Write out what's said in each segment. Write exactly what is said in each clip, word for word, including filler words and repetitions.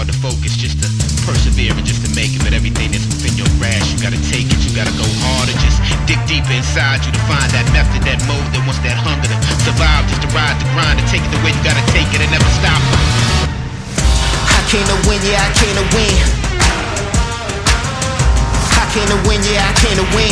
to focus, just to persevere and just to make it. But everything that's within your grasp, you gotta take it, you gotta go harder. Just dig deeper inside you to find that method, that mode that wants that hunger to survive, just to ride the grind, to take it the way you gotta take it and never stop. I came to win, yeah, I came to win. I came to win, yeah, I came to win.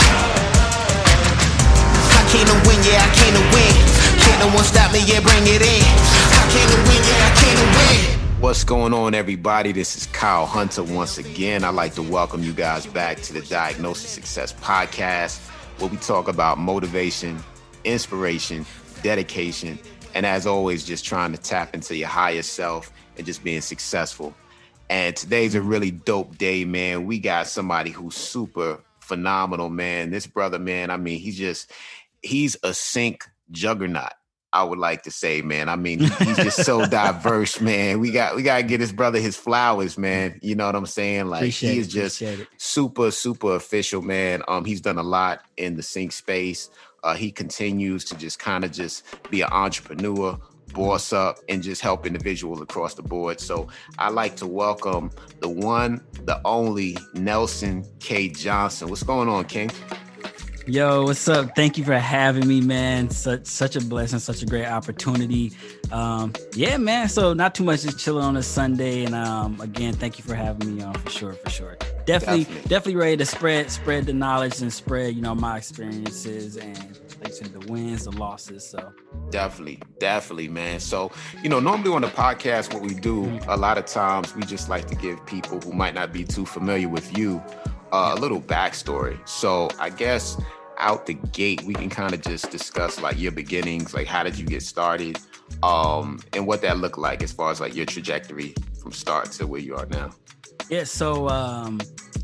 I came to win, yeah, I came to win. Can't no one stop me, yeah, bring it in. I came to win, yeah, I came to win. What's going on, everybody? This is Kyle Hunter once again. I'd like to welcome you guys back to the Diagnosis Success Podcast, where we talk about motivation, inspiration, dedication, and as always, just trying to tap into your higher self and just being successful. And today's a really dope day, man. We got somebody who's super phenomenal, man. This brother, man, I mean, he's just, he's a sync juggernaut, I would like to say, man. I mean, he's just so diverse, man. We got we got to get his brother his flowers, man. You know what I'm saying? Like, appreciate he is it, just it. super, super official, man. Um, he's done a lot in the sync space. Uh, he continues to just kind of just be an entrepreneur, boss up, and just help individuals across the board. So I like to welcome the one, the only Nelson K. Johnson. What's going on, King? Yo, what's up? Thank you for having me, man. Such such a blessing, such a great opportunity. Um, yeah, man. So not too much, just chilling on a Sunday. And um, again, thank you for having me on for sure, for sure. Definitely, definitely, definitely ready to spread spread the knowledge and spread, you know, my experiences and like I said, the wins, the losses. So definitely, definitely, man. So, you know, normally on the podcast, what we do, a lot of times we just like to give people who might not be too familiar with you uh, a little backstory. So I guess out the gate, we can kind of just discuss like your beginnings, like how did you get started, um, and what that looked like as far as like your trajectory from start to where you are now. Yeah, so um,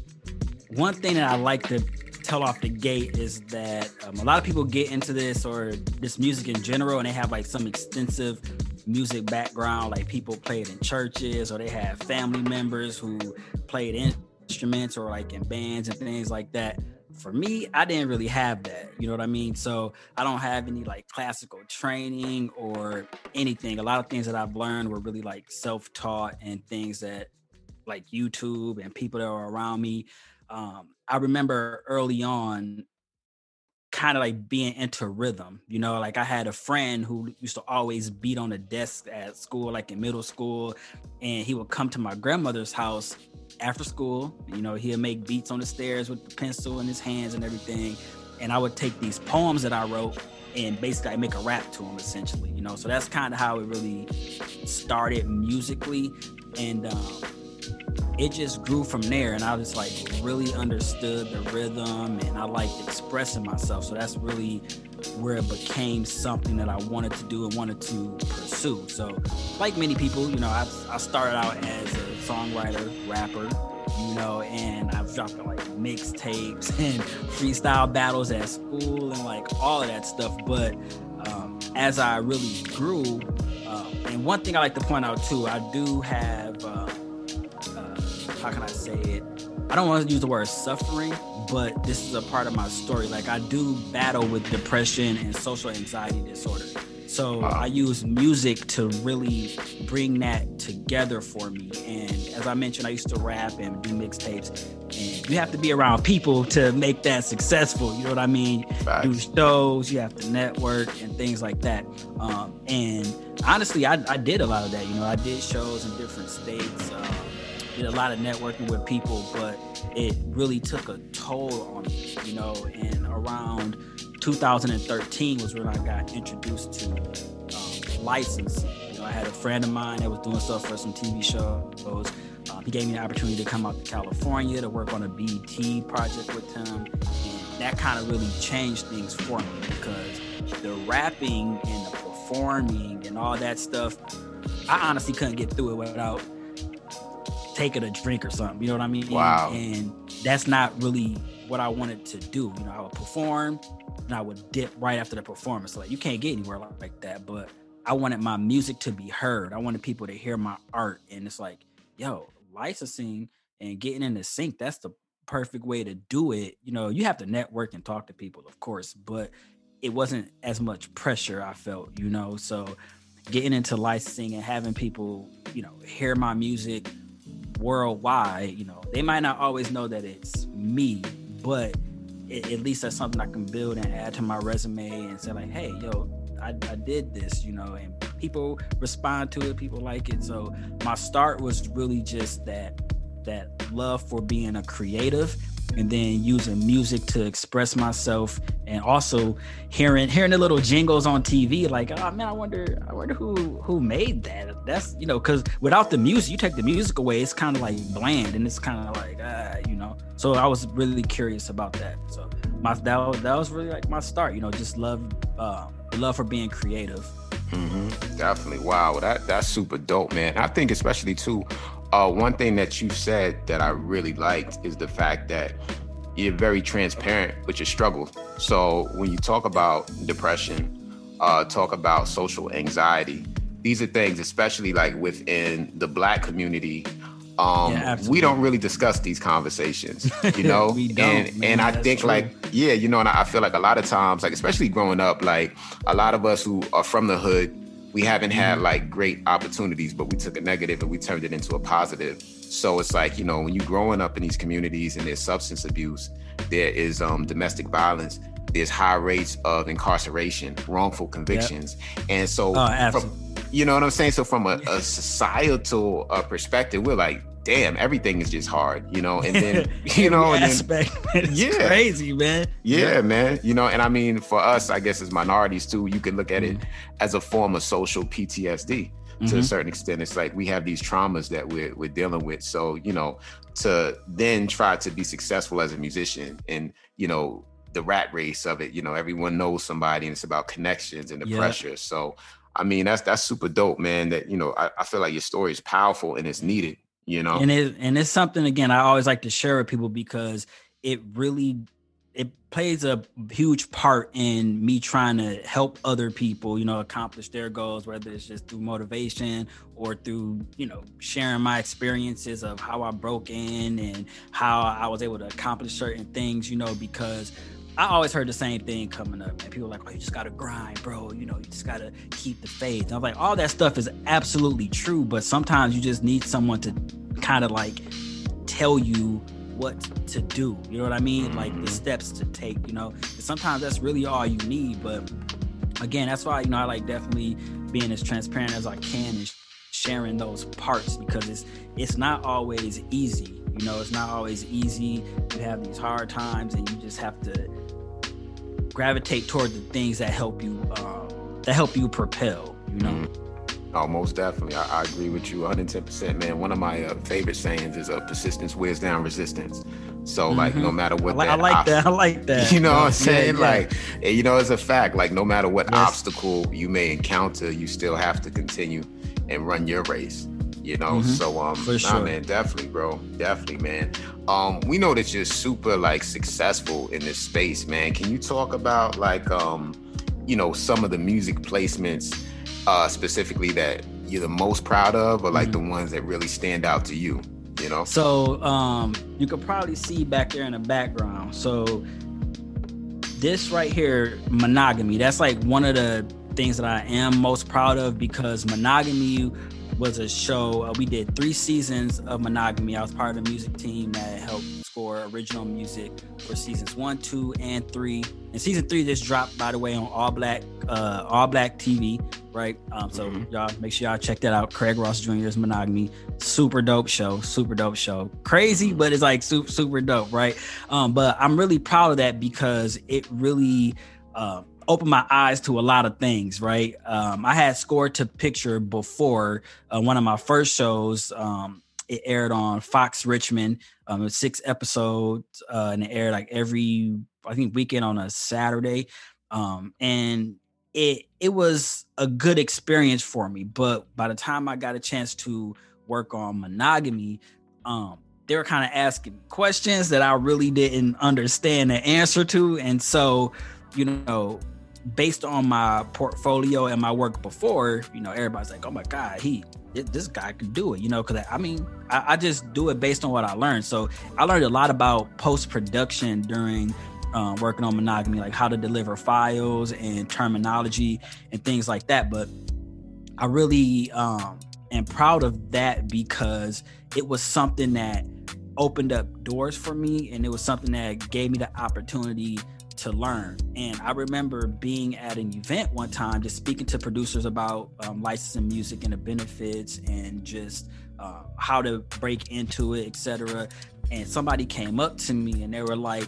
one thing that I like to tell off the gate is that um, a lot of people get into this or this music in general, and they have like some extensive music background, like people played in churches, or they have family members who played instruments or like in bands and things like that. For me, I didn't really have that, you know what I mean? So I don't have any like classical training or anything. A lot of things that I've learned were really like self-taught and things that like YouTube and people that were around me. Um, I remember early on kind of like being into rhythm, you know, like I had a friend who used to always beat on the desk at school, like in middle school, and he would come to my grandmother's house after school. You know, he'd make beats on the stairs with the pencil in his hands and everything. And I would take these poems that I wrote and basically I make a rap to them essentially, you know? So that's kind of how it really started musically. And um, it just grew from there. And I just like really understood the rhythm and I liked expressing myself. So that's really where it became something that I wanted to do and wanted to pursue. So like many people, you know, I, I started out as a songwriter, rapper, you know, and I've dropped like mixtapes and freestyle battles at school and like all of that stuff. But um, as I really grew, um, and one thing I like to point out too, I do have, uh, uh, how can I say it? I don't want to use the word suffering, but this is a part of my story. Like I do battle with depression and social anxiety disorder. So wow. I use music to really bring that together for me. And as I mentioned, I used to rap and do mixtapes. And you have to be around people to make that successful. You know what I mean? Facts. Do shows, you have to network and things like that. Um, and honestly, I, I did a lot of that. You know, I did shows in different states. Um, did a lot of networking with people, but it really took a toll on me, you know, and around two thousand thirteen was when I got introduced to um, licensing. You know, I had a friend of mine that was doing stuff for some T V shows. Um, he gave me the opportunity to come out to California to work on a B E T project with him. And that kind of really changed things for me because the rapping and the performing and all that stuff, I honestly couldn't get through it without taking a drink or something, you know what I mean? Wow. And that's not really what I wanted to do. You know, I would perform and I would dip right after the performance. So like, you can't get anywhere like that, but I wanted my music to be heard. I wanted people to hear my art. And it's like, yo, licensing and getting in the sync, that's the perfect way to do it. You know, you have to network and talk to people, of course, but it wasn't as much pressure I felt, you know? So getting into licensing and having people you know, hear my music worldwide, you know, they might not always know that it's me, but it, at least that's something I can build and add to my resume and say like, hey, yo, I, I did this, you know, and people respond to it, people like it. So my start was really just that that love for being a creative, and then using music to express myself, and also hearing hearing the little jingles on T V, like, oh man, I wonder I wonder who who made that. That's, you know, because without the music, you take the music away, it's kind of like bland, and it's kind of like, ah, you know. So I was really curious about that. So my that was, that was really like my start, you know, just love uh, love for being creative. Mm-hmm. Definitely. Wow, that that's super dope, man. I think especially too, uh, one thing that you said that I really liked is the fact that you're very transparent with your struggles. So when you talk about depression, uh, talk about social anxiety, these are things, especially like within the Black community, um, yeah, we don't really discuss these conversations, you know? we don't, and man, and I think true. like, yeah, you know, and I feel like a lot of times, like, especially growing up, like a lot of us who are from the hood, we haven't had like great opportunities, but we took a negative and we turned it into a positive. So it's like, you know, when you're growing up in these communities and there's substance abuse, there is um, domestic violence, there's high rates of incarceration, wrongful convictions. Yep. And so, oh, from, you know what I'm saying? So from a, a societal uh, perspective, we're like, damn, everything is just hard, you know? And then, you know, and then, it's yeah, crazy, man. Yeah, yeah, man. You know, and I mean, for us, I guess as minorities too, you can look at mm-hmm. it as a form of social P T S D. To mm-hmm. a certain extent. It's like we have these traumas that we're, we're dealing with. So, you know, to then try to be successful as a musician and, you know, the rat race of it, you know, everyone knows somebody and it's about connections and the yeah. pressure. So, I mean, that's that's super dope, man, that, you know, I, I feel like your story is powerful and it's needed, you know. And, it, and it's something, again, I always like to share with people because it really it plays a huge part in me trying to help other people, you know, accomplish their goals, whether it's just through motivation or through, you know, sharing my experiences of how I broke in and how I was able to accomplish certain things, you know, because I always heard the same thing coming up, and people were like, oh, you just got to grind, bro. You know, you just got to keep the faith. And I was like, all that stuff is absolutely true, but sometimes you just need someone to kind of like tell you what to do, you know what I mean? Like the steps to take, you know, and sometimes that's really all you need. But again, that's why, you know, I like definitely being as transparent as I can and sharing those parts, because it's it's not always easy, you know, it's not always easy. You have these hard times and you just have to gravitate toward the things that help you um, that help you propel, you know. Mm-hmm. Oh, most definitely. I, I agree with you one hundred ten percent, man. One of my uh, favorite sayings is uh, persistence wears down resistance. So, mm-hmm. like, no matter what I, that... I like ob- that. I like that. You know what I'm saying? Yeah, yeah. Like, you know, it's a fact. Like, no matter what yes. obstacle you may encounter, you still have to continue and run your race, you know? Mm-hmm. So, um, For nah, sure. man, definitely, bro. Definitely, man. Um, we know that you're super, like, successful in this space, man. Can you talk about, like, um, you know, some of the music placements uh, specifically that you're the most proud of, or like mm-hmm. the ones that really stand out to you, you know? So um you could probably see back there in the background, so this right here, Monogamy, that's like one of the things that I am most proud of, because Monogamy was a show, uh, we did three seasons of Monogamy. I was part of the music team that helped score original music for seasons one, two, and three. And season three just dropped, by the way, on All Black, uh, All Black T V, right? Um, so mm-hmm. y'all make sure y'all check that out. Craig Ross Junior's Monogamy, super dope show, super dope show. Crazy, but it's like super, super dope, right? Um, but I'm really proud of that because it really uh, opened my eyes to a lot of things, right? Um, I had scored to picture before uh, one of my first shows. Um, it aired on Fox Richmond. Um, it was six episodes, uh, and it aired like every, I think, weekend on a Saturday. Um, and it it was a good experience for me. But by the time I got a chance to work on Monogamy, um, they were kind of asking questions that I really didn't understand the answer to. And so, you know, based on my portfolio and my work before, you know, everybody's like, oh my God, he, this guy could do it, you know, because I mean, I, I just do it based on what I learned. So I learned a lot about post-production during uh, working on Monogamy, like how to deliver files and terminology and things like that. But I really um, and proud of that because it was something that opened up doors for me, and it was something that gave me the opportunity to learn. And I remember being at an event one time, just speaking to producers about um, licensing music and the benefits and just uh, how to break into it, et cetera. And somebody came up to me and they were like,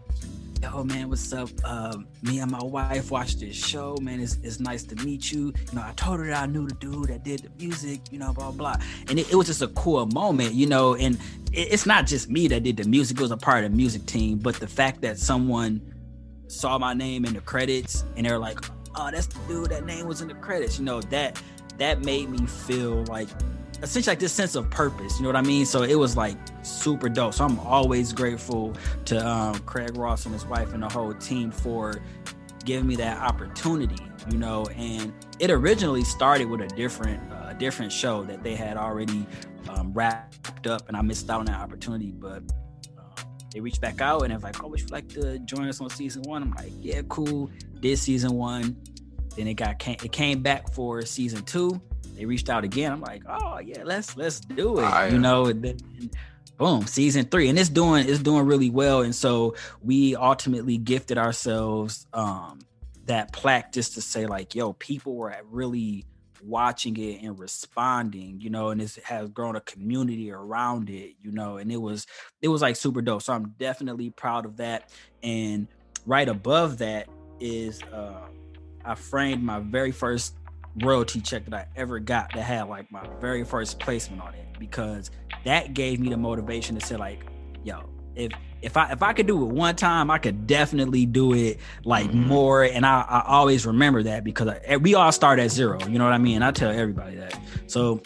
yo, man, what's up? Uh, me and my wife watched this show, man. It's, it's nice to meet you. You know, I told her that I knew the dude that did the music, you know, blah, blah. And it, it was just a cool moment, you know, and it, it's not just me that did the music. It was a part of the music team. But the fact that someone saw my name in the credits and they were like, oh, that's the dude, that name was in the credits, you know, that that made me feel like essentially like this sense of purpose, you know what I mean? So it was like super dope. So I'm always grateful to um, Craig Ross and his wife and the whole team for giving me that opportunity, you know. And it originally started with a different, uh, different show that they had already um, wrapped up, and I missed out on that opportunity. But uh, they reached back out and they're like, "Oh, would you like to join us on season one?" I'm like, "Yeah, cool." Did season one, then it got came, it came back for season two. They reached out again. I'm like, oh yeah, let's let's do it. I, you know, and then, boom, season three, and it's doing it's doing really well. And so we ultimately gifted ourselves um, that plaque just to say like, yo, people were really watching it and responding, you know, and it has grown a community around it, you know, and it was it was like super dope. So I'm definitely proud of that. And right above that is uh, I framed my very first royalty check that I ever got that had like my very first placement on it, because that gave me the motivation to say like, yo, if if I if I could do it one time, I could definitely do it like mm-hmm. more. And I, I always remember that because I, we all start at zero, you know what I mean? I tell everybody that. So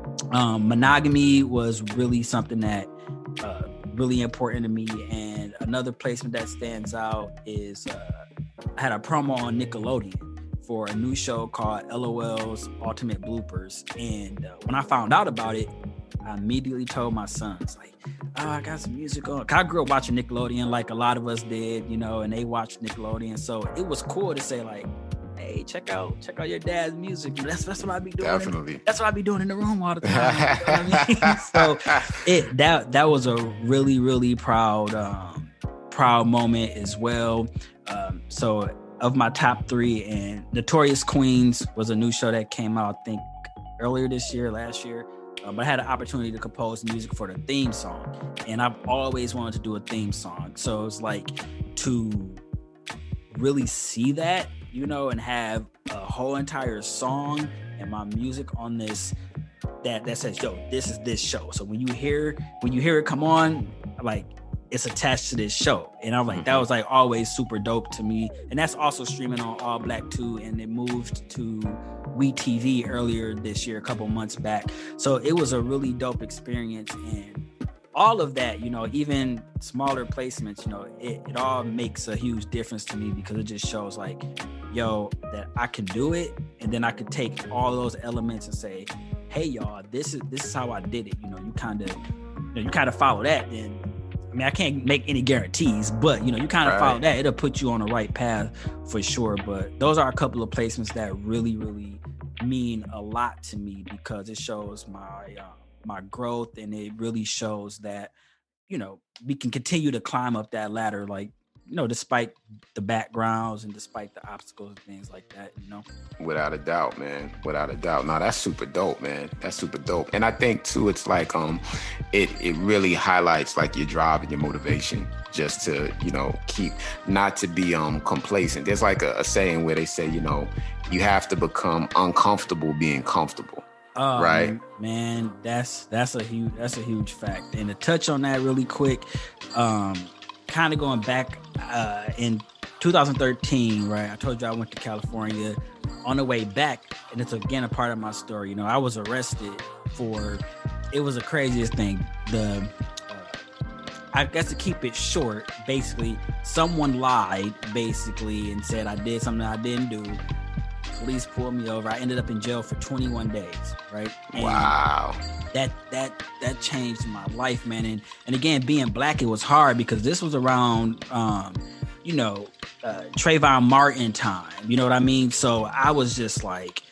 um, monogamy was really something that uh, really important to me. And another placement that stands out is uh, I had a promo on Nickelodeon for a new show called L O L's Ultimate Bloopers. And uh, when I found out about it, I immediately told my sons, like, oh, I got some music on. I grew up watching Nickelodeon like a lot of us did, you know, and they watched Nickelodeon. So it was cool to say like, hey, check out, check out your dad's music. That's that's what I be doing. Definitely. In, that's what I be doing in the room all the time. You know what I mean? So it that that was a really, really proud, um, proud moment as well. Um, so of my top three, and Notorious Queens was a new show that came out, I think, earlier this year, last year. Uh, but I had an opportunity to compose music for the theme song, and I've always wanted to do a theme song. So it's like to really see that, you know, and have a whole entire song and my music on this that that says, yo, this is this show. So when you hear when you hear it come on, like, it's attached to this show. And I'm like, mm-hmm. that was like always super dope to me. And that's also streaming on All Black two, and it moved to WeTV earlier this year, a couple months back. So it was a really dope experience. And all of that, you know, even smaller placements, you know, it, it all makes a huge difference to me, because it just shows like, yo, that I can do it. And then I could take all those elements and say, hey y'all, this is this is how I did it. You know, you kind of you know, you kind of follow that, then I mean, I can't make any guarantees, but, you know, you kind of right. follow that. It'll put you on the right path for sure. But those are a couple of placements that really, really mean a lot to me, because it shows my uh, my growth, and it really shows that, you know, we can continue to climb up that ladder, like, you know, despite the backgrounds and despite the obstacles and things like that, you know? Without a doubt, man. Without a doubt. No, that's super dope, man. That's super dope. And I think too, it's like, um, it, it really highlights like your drive and your motivation just to, you know, keep, not to be um complacent. There's like a, a saying where they say, you know, you have to become uncomfortable being comfortable. Oh, right, man, that's, that's a huge, that's a huge fact. And to touch on that really quick, um, kind of going back uh, in two thousand thirteen, right? I told you I went to California. On the way back, and it's again a part of my story. You know, I was arrested for. It was the craziest thing. The uh, I guess to keep it short, basically, someone lied basically and said I did something I didn't do. Police pulled me over. I ended up in jail for twenty-one days, right? And wow. That that that changed my life, man. And and again, being black, it was hard because this was around, um, you know, uh, Trayvon Martin time. You know what I mean? So I was just like,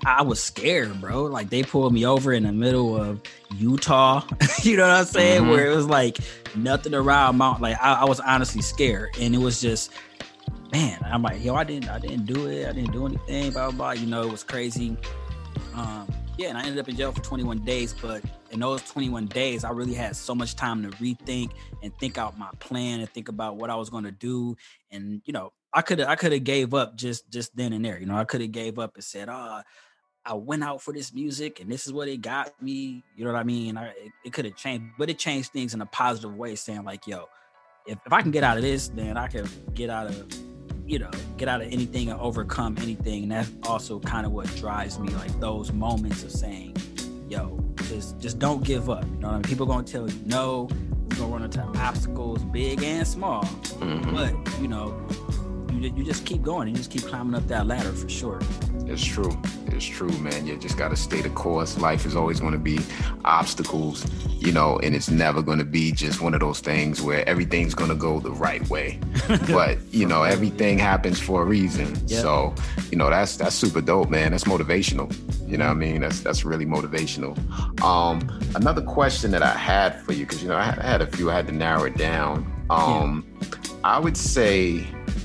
I was scared, bro. Like they pulled me over in the middle of Utah, you know what I'm saying? Mm-hmm. Where it was like nothing around Mount. Like I, I was honestly scared, and it was just, man. I'm like, yo, I didn't, I didn't do it. I didn't do anything. Blah blah blah. You know, it was crazy. Um, yeah, and I ended up in jail for twenty-one days. But in those twenty-one days, I really had so much time to rethink and think out my plan and think about what I was going to do. And you know, I could have, I could have gave up just, just then and there. You know, I could have gave up and said, oh. I went out for this music and this is what it got me. You know what I mean? I, it, it could have changed, but it changed things in a positive way, saying like, yo, if, if I can get out of this, then I can get out of, you know, get out of anything and overcome anything. And that's also kind of what drives me, like those moments of saying, yo, just, just don't give up. You know what I mean? People going to tell you no, you're going to run into obstacles, big and small, mm-hmm. but you know, you, you just keep going and you just keep climbing up that ladder for sure. It's true. It's true, man. You just got to stay the course. Life is always going to be obstacles, you know, and it's never going to be just one of those things where everything's going to go the right way. But, you know, everything happens for a reason. Yep. So, you know, that's that's super dope, man. That's motivational. You know what I mean? That's that's really motivational. Um, another question that I had for you, because, you know, I had, I had a few, I had to narrow it down. Um, yeah. I would say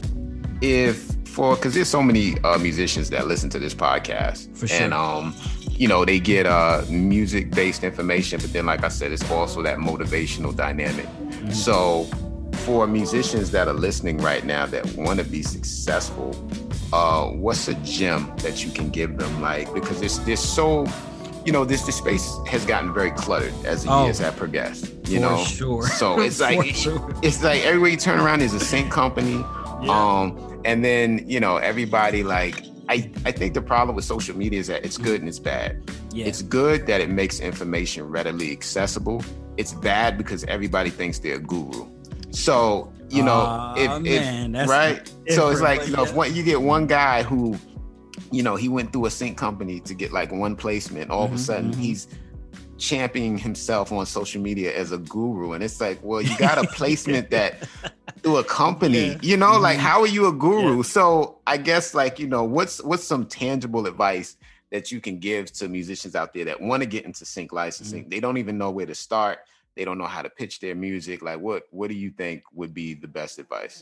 if, for because there's so many uh, musicians that listen to this podcast, for sure. And um, you know, they get uh music-based information, but then, like I said, it's also that motivational dynamic. Mm-hmm. So, for musicians that are listening right now that want to be successful, uh, what's a gem that you can give them? Like, because it's this so, you know, this this space has gotten very cluttered as the oh, years have progressed. You for know, sure. So it's like sure. it's like everywhere you turn around is a sync company. Yeah. Um, and then, you know, everybody like, I, I think the problem with social media is that it's good and it's bad. Yeah. It's good that it makes information readily accessible. It's bad because everybody thinks they're a guru. So, you know, uh, if, man, if right. So it's like, you know, yeah. if one, you get one guy who, you know, he went through a sync company to get like one placement, all mm-hmm, of a sudden mm-hmm. he's championing himself on social media as a guru. And it's like, well, you got a placement that through a company, yeah. you know, mm-hmm. like how are you a guru? Yeah. So I guess like, you know, what's what's some tangible advice that you can give to musicians out there that want to get into sync licensing? Mm-hmm. They don't even know where to start. They don't know how to pitch their music. Like what what do you think would be the best advice?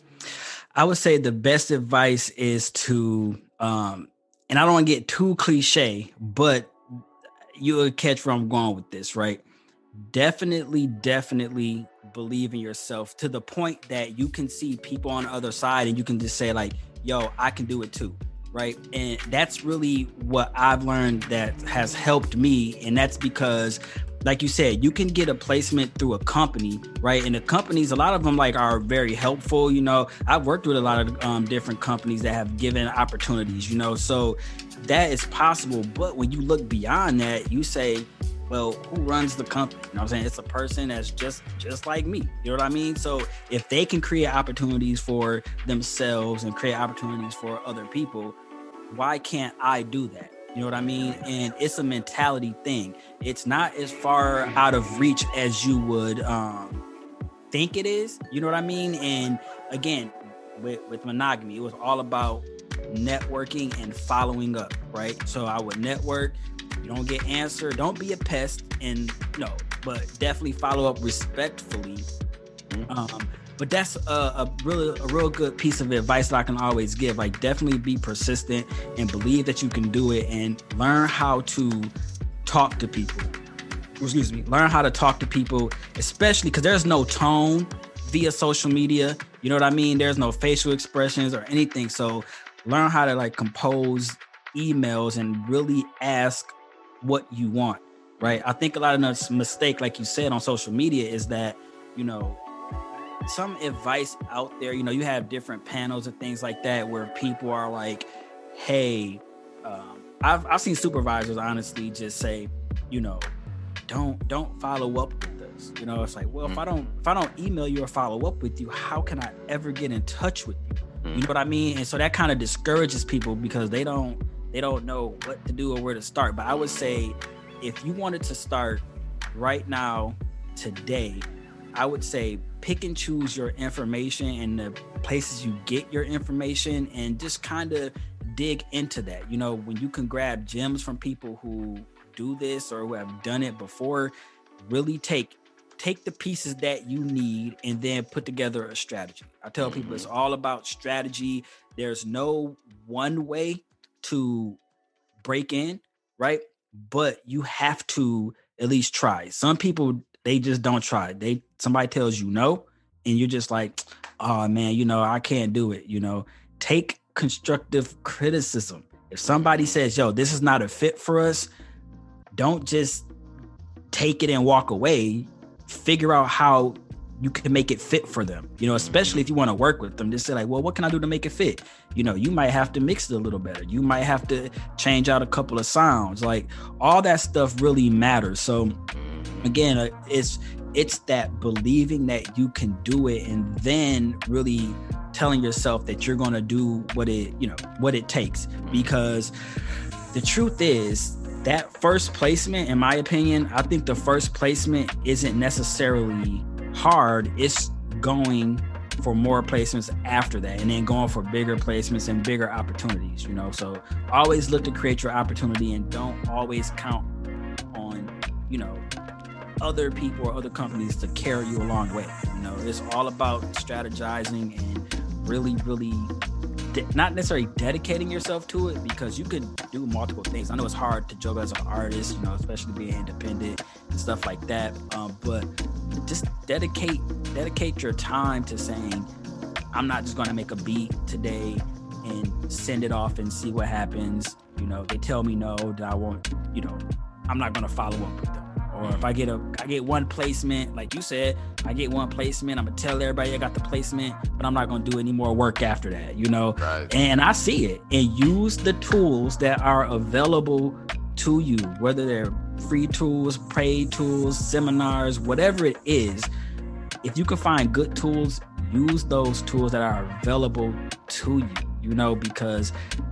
I would say the best advice is to, um, and I don't want to get too cliche, but you'll catch where I'm going with this, right? Definitely, definitely believe in yourself to the point that you can see people on the other side and you can just say like, yo, I can do it too, right? And that's really what I've learned that has helped me. And that's because, like you said, you can get a placement through a company, right? And the companies, a lot of them like are very helpful. You know, I've worked with a lot of um, different companies that have given opportunities, you know, so that is possible. But when you look beyond that, you say, well, who runs the company? You know what I'm saying? It's a person that's just just like me. You know what I mean? So if they can create opportunities for themselves and create opportunities for other people, why can't I do that? You know what I mean? And it's a mentality thing. It's not as far out of reach as you would um, think it is. You know what I mean? And again, with, with monogamy, it was all about networking and following up, right? So I would network. You don't get answered, don't be a pest, and no, but definitely follow up respectfully. Um, but that's a, a really a real good piece of advice that I can always give. Like, definitely be persistent and believe that you can do it, and learn how to talk to people. Excuse me, learn how to talk to people, especially because there's no tone via social media. You know what I mean? There's no facial expressions or anything. So learn how to like compose emails and really ask what you want, right? I think a lot of the mistake, like you said, on social media is that, you know, some advice out there, you know, you have different panels and things like that where people are like, hey, um, I've, I've seen supervisors honestly just say, you know, don't don't follow up with us. You know, it's like, well, if I don't if I don't email you or follow up with you, how can I ever get in touch with you? You know what I mean? And so that kind of discourages people because they don't they don't know what to do or where to start. But I would say if you wanted to start right now, today, I would say pick and choose your information and the places you get your information and just kind of dig into that. You know, when you can grab gems from people who do this or who have done it before, really take take the pieces that you need and then put together a strategy. I tell mm-hmm. people it's all about strategy. There's no one way to break in, right? But you have to at least try. Some people, they just don't try. They somebody tells you no, and you're just like, oh man, you know, I can't do it. You know, take constructive criticism. If somebody says, yo, this is not a fit for us, don't just take it and walk away. Figure out how you can make it fit for them, you know, especially if you want to work with them. Just say like, well, what can I do to make it fit? You know, you might have to mix it a little better. You might have to change out a couple of sounds. Like all that stuff really matters. So again, uh, it's it's that believing that you can do it and then really telling yourself that you're going to do what it, you know, what it takes. Because the truth is, that first placement, in my opinion, I think the first placement isn't necessarily hard. It's going for more placements after that and then going for bigger placements and bigger opportunities, you know? So always look to create your opportunity and don't always count on, you know, other people or other companies to carry you a long way. You know, it's all about strategizing and really, really de- not necessarily dedicating yourself to it, because you can do multiple things. I know it's hard to job as an artist, you know, especially being independent and stuff like that. Um, but just dedicate, dedicate your time to saying, I'm not just going to make a beat today and send it off and see what happens. You know, they tell me no, that I won't, you know, I'm not going to follow up with them. Or if I get a, I get one placement, like you said, I get one placement, I'm gonna tell everybody I got the placement, but I'm not gonna do any more work after that, you know? Right. And I see it. And use the tools that are available to you, whether they're free tools, paid tools, seminars, whatever it is. If you can find good tools, use those tools that are available to you, you know, because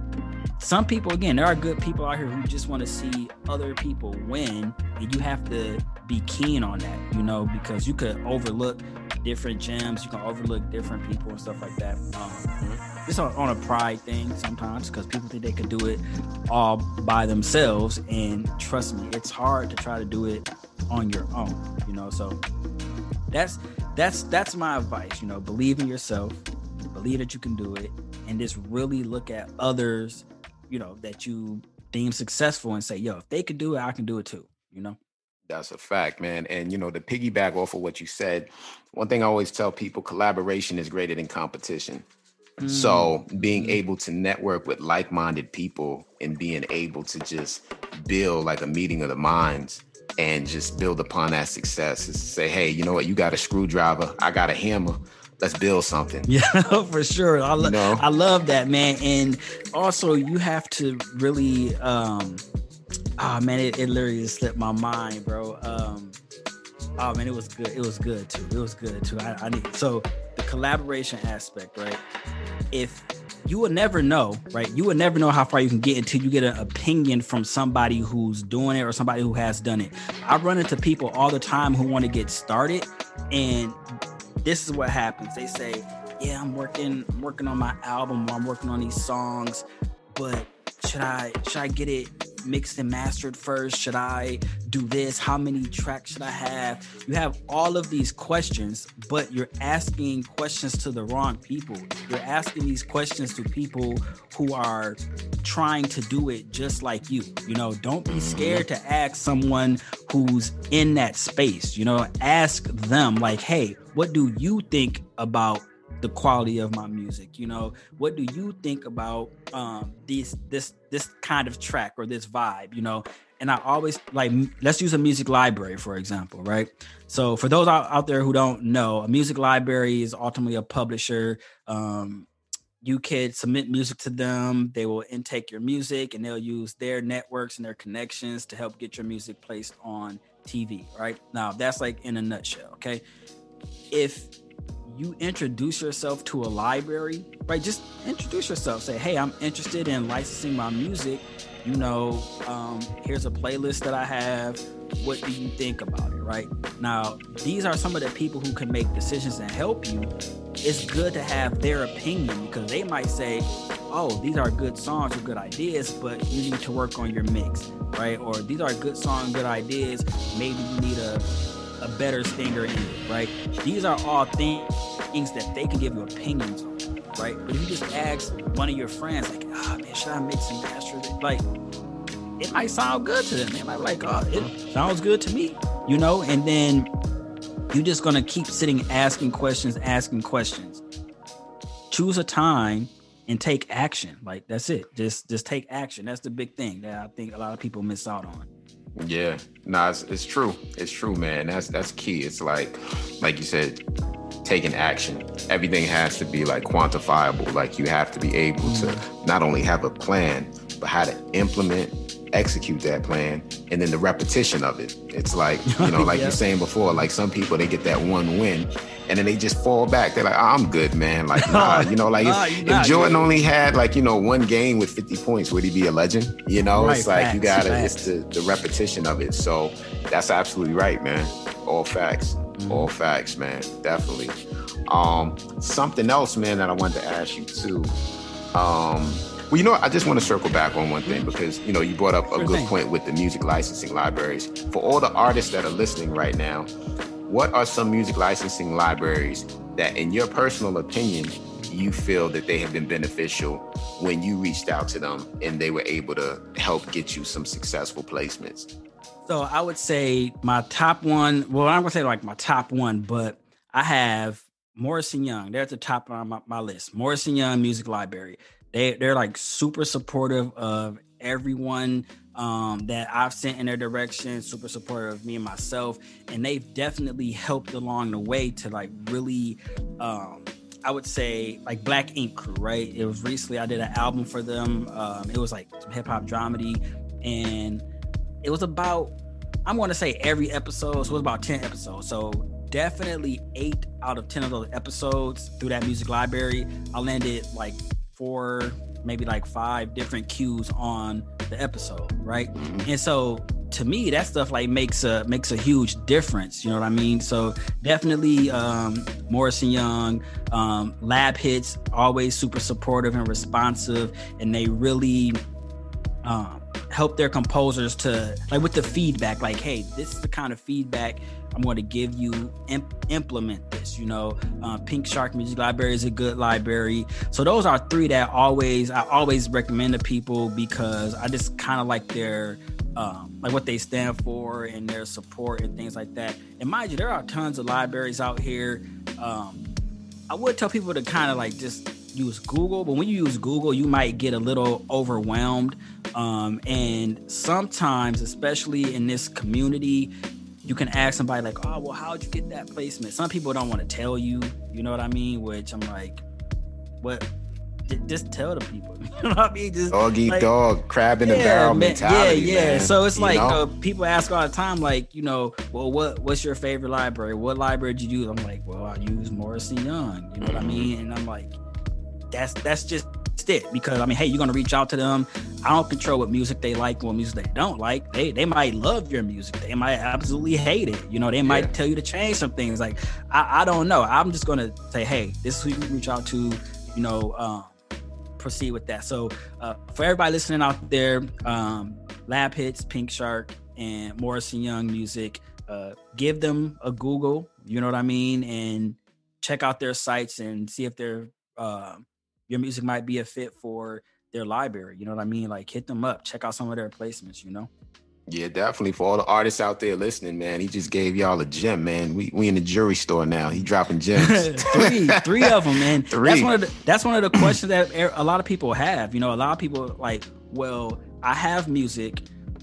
some people, again, there are good people out here who just want to see other people win, and you have to be keen on that, you know, because you could overlook different gems, you can overlook different people and stuff like that. Um, just on, on a pride thing sometimes, because people think they could do it all by themselves, and trust me, it's hard to try to do it on your own, you know. So that's that's that's my advice, you know. Believe in yourself, believe that you can do it, and just really look at others, you know, that you deem successful and say, yo, if they could do it, I can do it too, you know? That's a fact, man. And, you know, to piggyback off of what you said, one thing I always tell people, collaboration is greater than competition. Mm. So being able to network with like-minded people and being able to just build like a meeting of the minds and just build upon that success is to say, hey, you know what? You got a screwdriver. I got a hammer. Let's build something. Yeah, for sure. I, lo- you know? I love that, man. And also you have to really, um, oh man, it, it literally just slipped my mind, bro. Um, oh man, it was good. It was good too. It was good too. I, I need, so the collaboration aspect, right? If you will never know, right? You will never know how far you can get until you get an opinion from somebody who's doing it or somebody who has done it. I run into people all the time who want to get started, and this is what happens. They say, yeah, I'm working, I'm working on my album, or I'm working on these songs, but should I, should I get it mixed and mastered first? Should I do this? How many tracks should I have? You have all of these questions, but you're asking questions to the wrong people. You're asking these questions to people who are trying to do it just like you. You know, don't be scared to ask someone who's in that space. You know, ask them like, hey, what do you think about the quality of my music? You know, what do you think about um these this this kind of track or this vibe, you know? And I always like, let's use a music library, for example, right? So for those out, out there who don't know, a music library is ultimately a publisher. Um, you can submit music to them. They will intake your music and they'll use their networks and their connections to help get your music placed on T V, right? Now, that's like in a nutshell, okay? If you introduce yourself to a library, right? Just introduce yourself. Say, hey, I'm interested in licensing my music. You know, um, here's a playlist that I have. What do you think about it, right? Now, these are some of the people who can make decisions and help you. It's good to have their opinion, because they might say, oh, these are good songs or good ideas, but you need to work on your mix, right? Or these are good songs, good ideas. Maybe you need a, a better stinger in it, right? These are all things that they can give you opinions on, right? But if you just ask one of your friends, like, ah, oh, man, should I mix and master it? Like, it might sound good to them. They might be like, oh, it sounds good to me, you know? And then you're just going to keep sitting, asking questions, asking questions. Choose a time and take action. Like, that's it. Just just take action. That's the big thing that I think a lot of people miss out on. Yeah, no, nah, it's, it's true. It's true, man. That's that's key. It's like, like you said, taking action. Everything has to be like quantifiable. Like you have to be able to not only have a plan, but how to implement, execute that plan, and then the repetition of it. It's like, you know, like yeah. you're saying before, like some people, they get that one win and then they just fall back. They're like, oh, I'm good, man. Like, nah, you know, like nah, if, not, if Jordan yeah. only had like, you know, one game with fifty points, would he be a legend? You know, right, it's like, facts, you gotta, facts. it's the, the repetition of it. So that's absolutely right, man. All facts, mm-hmm. all facts, man. Definitely. Um, something else, man, that I wanted to ask you too. Um, Well, you know, I just want to circle back on one thing because, you know, you brought up a sure good thing. point with the music licensing libraries. For all the artists that are listening right now, what are some music licensing libraries that, in your personal opinion, you feel that they have been beneficial when you reached out to them and they were able to help get you some successful placements? So I would say my top one, well, I'm going to say like my top one, but I have Morrison Young. They're at the top of my, my list. Morrison Young Music Library. They, they're like super supportive of everyone um, that I've sent in their direction, super supportive of me and myself. And they've definitely helped along the way to like really, um, I would say like Black Ink Crew, right? It was recently, I did an album for them. Um, it was like hip hop dramedy. And it was about, I'm going to say every episode. So it was about ten episodes. So definitely eight out of ten of those episodes through that music library, I landed like four, maybe like five different cues on the episode, right? Mm-hmm. And so to me, that stuff like makes a makes a huge difference. You know what I mean? So definitely um, Morrison Young, um, Lab Hits, always super supportive and responsive, and they really um, help their composers to like with the feedback. Like, hey, this is the kind of feedback I'm going to give you, imp- implement this, you know. uh, Pink Shark Music Library is a good library. So those are three that always, I always recommend to people because I just kind of like their, um, like what they stand for and their support and things like that. And mind you, there are tons of libraries out here. Um, I would tell people to kind of like just use Google, but when you use Google, you might get a little overwhelmed. Um, and sometimes, especially in this community, you can ask somebody like, oh, well, how'd you get that placement? Some people don't want to tell you, you know what I mean? Which I'm like, what? J- just tell the people, you know what I mean? Just, dog eat like, dog, crab in yeah, the barrel man, mentality. Yeah, yeah. Man. So it's you like know? uh, people ask all the time, like, you know, well, what what's your favorite library? What library did you use? I'm like, well, I use Morrison Young. You know what I mean? And I'm like, that's that's just it, because I mean, hey, you're gonna reach out to them. I don't control what music they like and what music they don't like. They they might love your music, they might absolutely hate it. You know, they might yeah. tell you to change some things. Like I, I don't know. I'm just gonna say, hey, this is who you reach out to. You know, um, proceed with that. So uh, for everybody listening out there, um, Lab Hits, Pink Shark, and Morrison Young Music, uh, give them a Google. You know what I mean, and check out their sites and see if they're uh, your music might be a fit for their library. You know what I mean? Like hit them up, check out some of their placements, you know? Yeah, definitely. For all the artists out there listening, man, he just gave y'all a gem, man. We we in the jury store now. He dropping gems. three, three of them, man. Three. That's one of the, that's one of the questions that a lot of people have. You know, a lot of people like, well, I have music.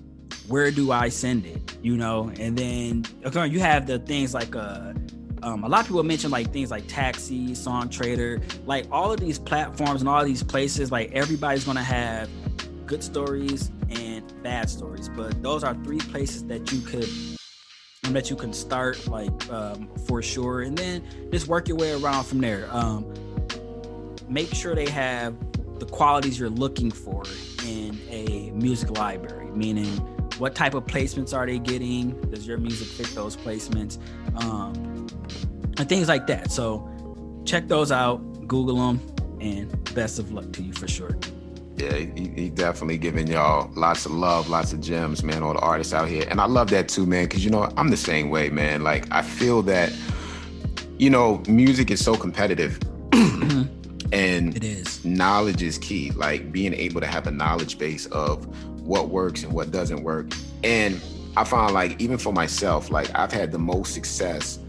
Where do I send it? You know, and then okay, you have the things like uh Um, a lot of people mention like things like Taxi, Song Trader, like all of these platforms and all of these places, like everybody's going to have good stories and bad stories. But those are three places that you could, um, that you can start like um, for sure. And then just work your way around from there. Um, make sure they have the qualities you're looking for in a music library, meaning what type of placements are they getting? Does your music fit those placements? Um, and things like that. So check those out, Google them, and best of luck to you for sure. Yeah, he, he definitely giving y'all lots of love, lots of gems, man, all the artists out here. And I love that too, man, because, you know, I'm the same way, man. Like, I feel that, you know, music is so competitive. And it is. Knowledge is key, like being able to have a knowledge base of what works and what doesn't work. And I found, like, even for myself, like, I've had the most success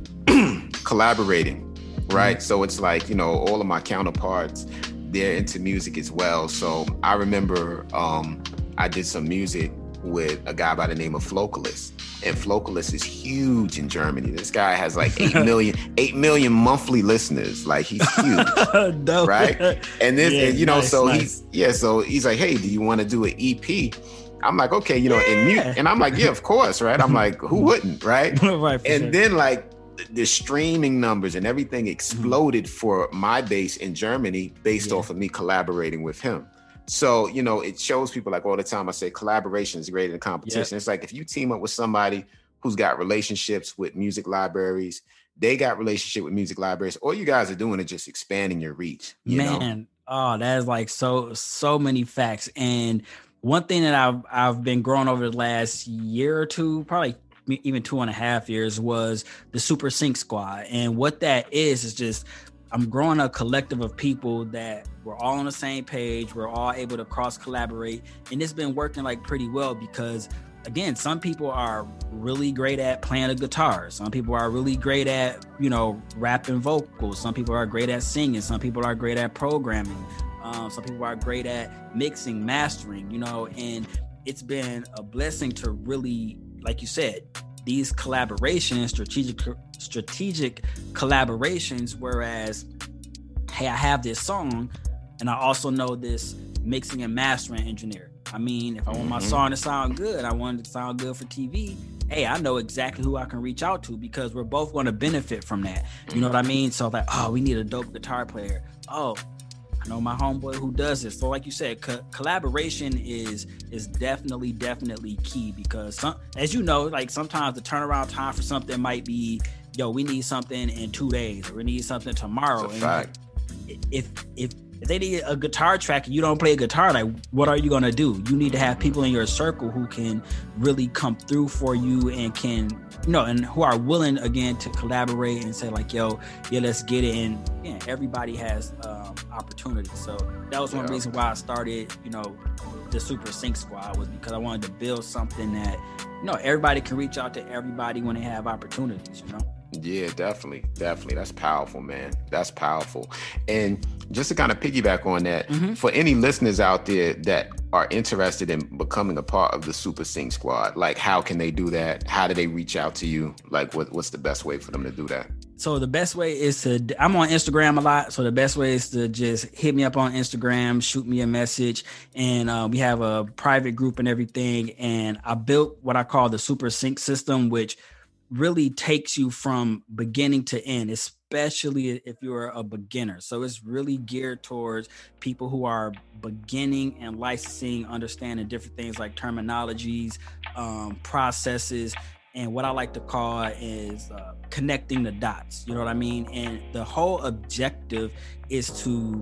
collaborating, right? Mm-hmm. So it's like, you know, all of my counterparts, they're into music as well. So I remember um, I did some music with a guy by the name of Flocalist. And Flocalist is huge in Germany. This guy has like eight million, eight million monthly listeners. Like, he's huge, right? And this, yeah, and, you know, nice, so nice. he's, yeah, so he's like, hey, do you want to do an E P? I'm like, okay, you know, yeah. in mute. And I'm like, yeah, of course, right? I'm like, who wouldn't, right? right and sure. then like, the streaming numbers and everything exploded mm-hmm. for my base in Germany based yeah. off of me collaborating with him. So, you know, it shows people, like, all the time I say collaboration is greater than competition. Yep. It's like, if you team up with somebody who's got relationships with music libraries, they got relationship with music libraries, all you guys are doing is just expanding your reach. You Man, know? oh, that is like so, so many facts. And one thing that I've, I've been growing over the last year or two, probably even two and a half years, was the Super Sync Squad. And what that is, is just, I'm growing a collective of people that we're all on the same page. We're all able to cross collaborate. And it's been working like pretty well because, again, some people are really great at playing a guitar. Some people are really great at, you know, rapping vocals. Some people are great at singing. Some people are great at programming. Um, some people are great at mixing, mastering, you know, and it's been a blessing to really, like you said, these collaborations, strategic strategic collaborations, whereas, hey, I have this song and I also know this mixing and mastering engineer. I mean, if I want my song to sound good, I want it to sound good for T V, hey, I know exactly who I can reach out to because we're both going to benefit from that. You know what I mean? So like, oh, we need a dope guitar player. Oh, I know my homeboy who does this. So like you said, co- collaboration is is definitely, definitely key because, some, as you know, like sometimes the turnaround time for something might be, yo, we need something in two days or we need something tomorrow. That's a fact. And if, if, if they need a guitar track and you don't play a guitar, like, what are you going to do? You need to have people in your circle who can really come through for you and can, you know, and who are willing, again, to collaborate and say like, yo, yeah, let's get it. And yeah, everybody has um, opportunity. So that was one yeah. reason why I started, you know, the Super Sync Squad, was because I wanted to build something that, you know, everybody can reach out to everybody when they have opportunities, you know? Yeah, definitely. Definitely. That's powerful, man. That's powerful. And just to kind of piggyback on that, mm-hmm. for any listeners out there that are interested in becoming a part of the Super Sync Squad, like, how can they do that? How do they reach out to you? Like, what, what's the best way for them to do that? So the best way is to, I'm on Instagram a lot. So the best way is to just hit me up on Instagram, shoot me a message. And uh, we have a private group and everything. And I built what I call the Super Sync system, which really takes you from beginning to end, especially if you're a beginner. So it's really geared towards people who are beginning and licensing, understanding different things like terminologies, um, processes, and what I like to call is uh, connecting the dots. You know what I mean? And the whole objective is to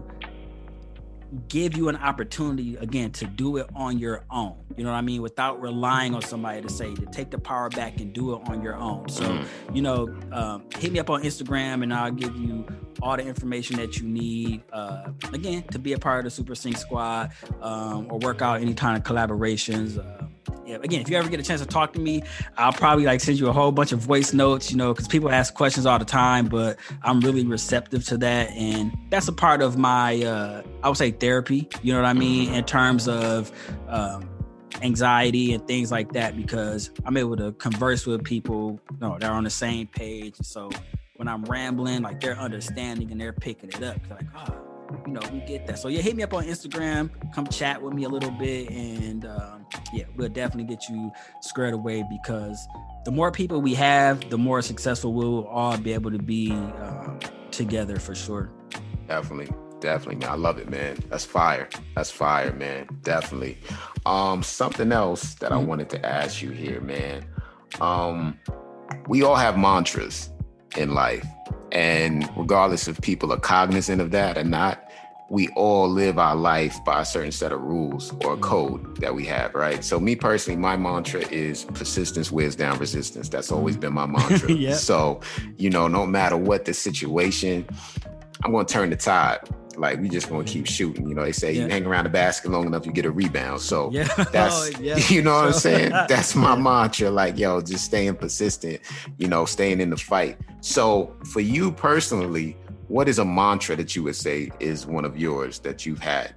give you an opportunity, again, to do it on your own. You know what I mean? Without relying on somebody to say, to take the power back and do it on your own. So, you know, um, hit me up on Instagram and I'll give you all the information that you need, uh, again, to be a part of the Super Sync Squad, um, or work out any kind of collaborations. Uh, yeah, again, if you ever get a chance to talk to me, I'll probably like send you a whole bunch of voice notes, you know, because people ask questions all the time, but I'm really receptive to that. And that's a part of my, uh, I would say therapy, you know what I mean? In terms of um, anxiety and things like that, because I'm able to converse with people, you know, they're on the same page. So when I'm rambling, like, they're understanding and they're picking it up. They're like, oh, you know, we get that. So yeah, hit me up on Instagram, come chat with me a little bit, and um, yeah, we'll definitely get you squared away, because the more people we have, the more successful we'll all be able to be um, together, for sure. Definitely. Definitely, man. I love it, man. That's fire. That's fire, man. Definitely. Um, something else that mm-hmm. I wanted to ask you here, man. Um, we all have mantras in life. And regardless if people are cognizant of that or not, we all live our life by a certain set of rules or code that we have, right? So me personally, my mantra is persistence wears down resistance. That's always been my mantra. Yeah. So, you know, no matter what the situation, I'm going to turn the tide. Like, we just going to keep shooting. You know, they say yeah. you hang around the basket long enough, you get a rebound. So yeah. that's, oh, yeah. you know what so, I'm saying? That's my yeah. mantra. Like, yo, just staying persistent, you know, staying in the fight. So for you personally, what is a mantra that you would say is one of yours that you've had?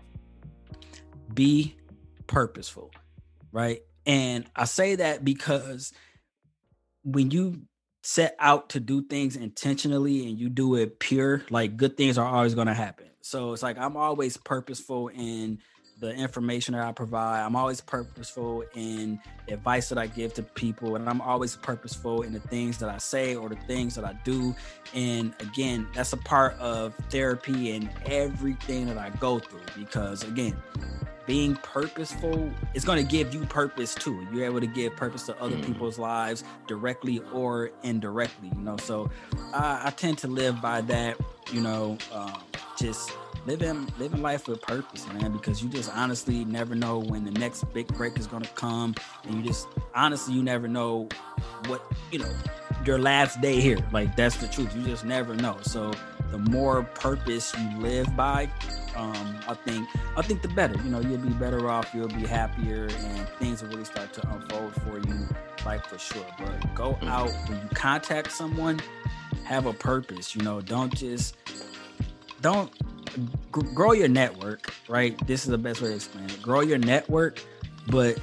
Be purposeful, right? And I say that because when you set out to do things intentionally and you do it pure, like, good things are always going to happen. So it's like, I'm always purposeful in the information that I provide. I'm always purposeful in advice that I give to people. And I'm always purposeful in the things that I say or the things that I do. And again, that's a part of therapy and everything that I go through, because again, being purposeful is going to give you purpose too. You're able to give purpose to other people's lives directly or indirectly, you know? So I, I tend to live by that, you know, um, just living, living life with purpose, man, because you just honestly never know when the next big break is going to come. And you just, honestly, you never know what, you know, your last day here. Like, that's the truth. You just never know. So the more purpose you live by, um, I think, I think the better, you know, you'll be better off, you'll be happier, and things will really start to unfold for you, like, for sure. But go out, when you contact someone, have a purpose, you know, don't just, don't g- grow your network, right? This is the best way to explain it. Grow your network, but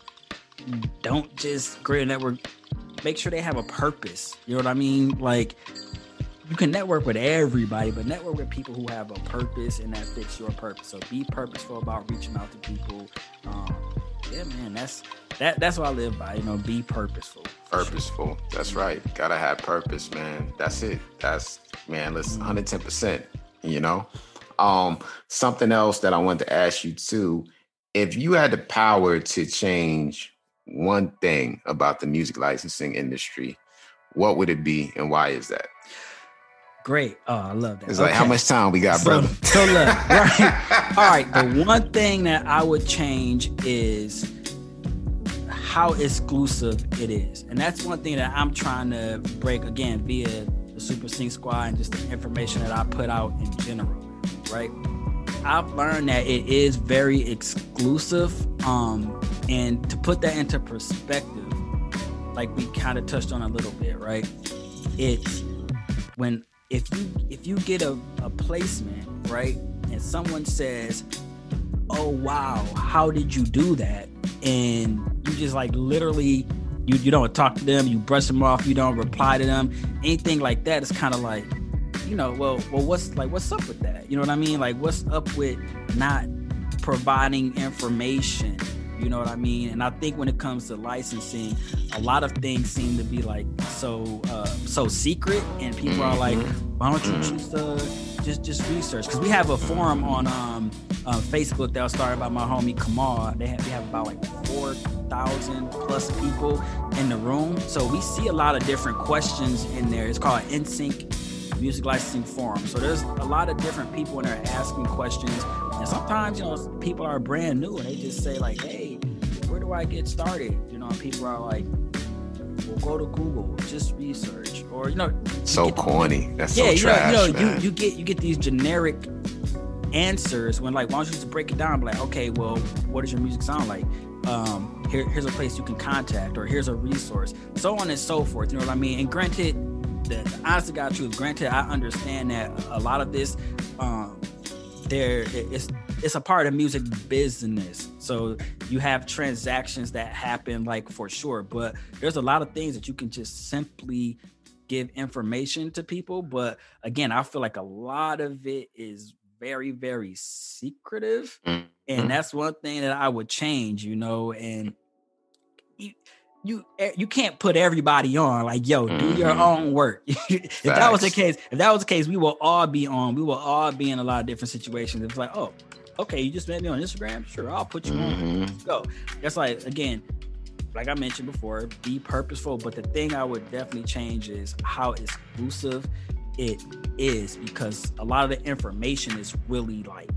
don't just grow your network. Make sure they have a purpose. You know what I mean? Like, you can network with everybody, but network with people who have a purpose and that fits your purpose. So be purposeful about reaching out to people. Um, yeah, man, that's that. That's what I live by. You know, be purposeful. Purposeful. Sure. That's right. Gotta have purpose, man. That's it. That's, man, listen, one hundred ten percent. You know, um, something else that I wanted to ask you too. If you had the power to change one thing about the music licensing industry, what would it be, and why is that? Great. Oh, I love that. It's like, okay, how much time we got, so, brother? So look, right. All right. The one thing that I would change is how exclusive it is. And that's one thing that I'm trying to break, again, via the Super Sync Squad and just the information that I put out in general, right? I've learned that it is very exclusive. Um, and to put that into perspective, like we kind of touched on a little bit, right? It's when, if you if you get a, a placement, right, and someone says, oh, wow, how did you do that? And you just like literally, you, you don't talk to them, you brush them off, you don't reply to them, anything like that is kind of like, you know, well, well, what's like, what's up with that? You know what I mean? Like, what's up with not providing information? You know what I mean? And I think when it comes to licensing, a lot of things seem to be like so uh, so secret, and people are like, why don't you just uh, just just research? Because we have a forum on um, uh, Facebook that was started by my homie Kamal. They have, they have about like four thousand plus people in the room, so we see a lot of different questions in there. It's called N Sync Music Licensing Forum. So there's a lot of different people in there asking questions. And sometimes, you know, people are brand new and they just say like, hey, where do I get started? You know, and people are like, well, go to Google, just research. Or, you know, you so corny. The, That's yeah, so you trash, know, you know, man. you, you get you get these generic answers when like, why don't you just break it down? Like, okay, well, what does your music sound like? Um, here, here's a place you can contact, or here's a resource, so on and so forth. You know what I mean? And granted, the, the honest to God truth, granted, I understand that a lot of this, um, there it's it's a part of music business, so you have transactions that happen, like, for sure, but there's a lot of things that you can just simply give information to people. But again, I feel like a lot of it is very, very secretive, mm-hmm. and that's one thing that I would change, you know. And you you you can't put everybody on, like, yo, do mm-hmm. your own work. If that was the case, if that was the case, we will all be on. We will all be in a lot of different situations. It's like, oh, okay, you just met me on Instagram. Sure, I'll put you mm-hmm. on. Let's go. That's like, again, like I mentioned before, be purposeful. But the thing I would definitely change is how exclusive it is, because a lot of the information is really like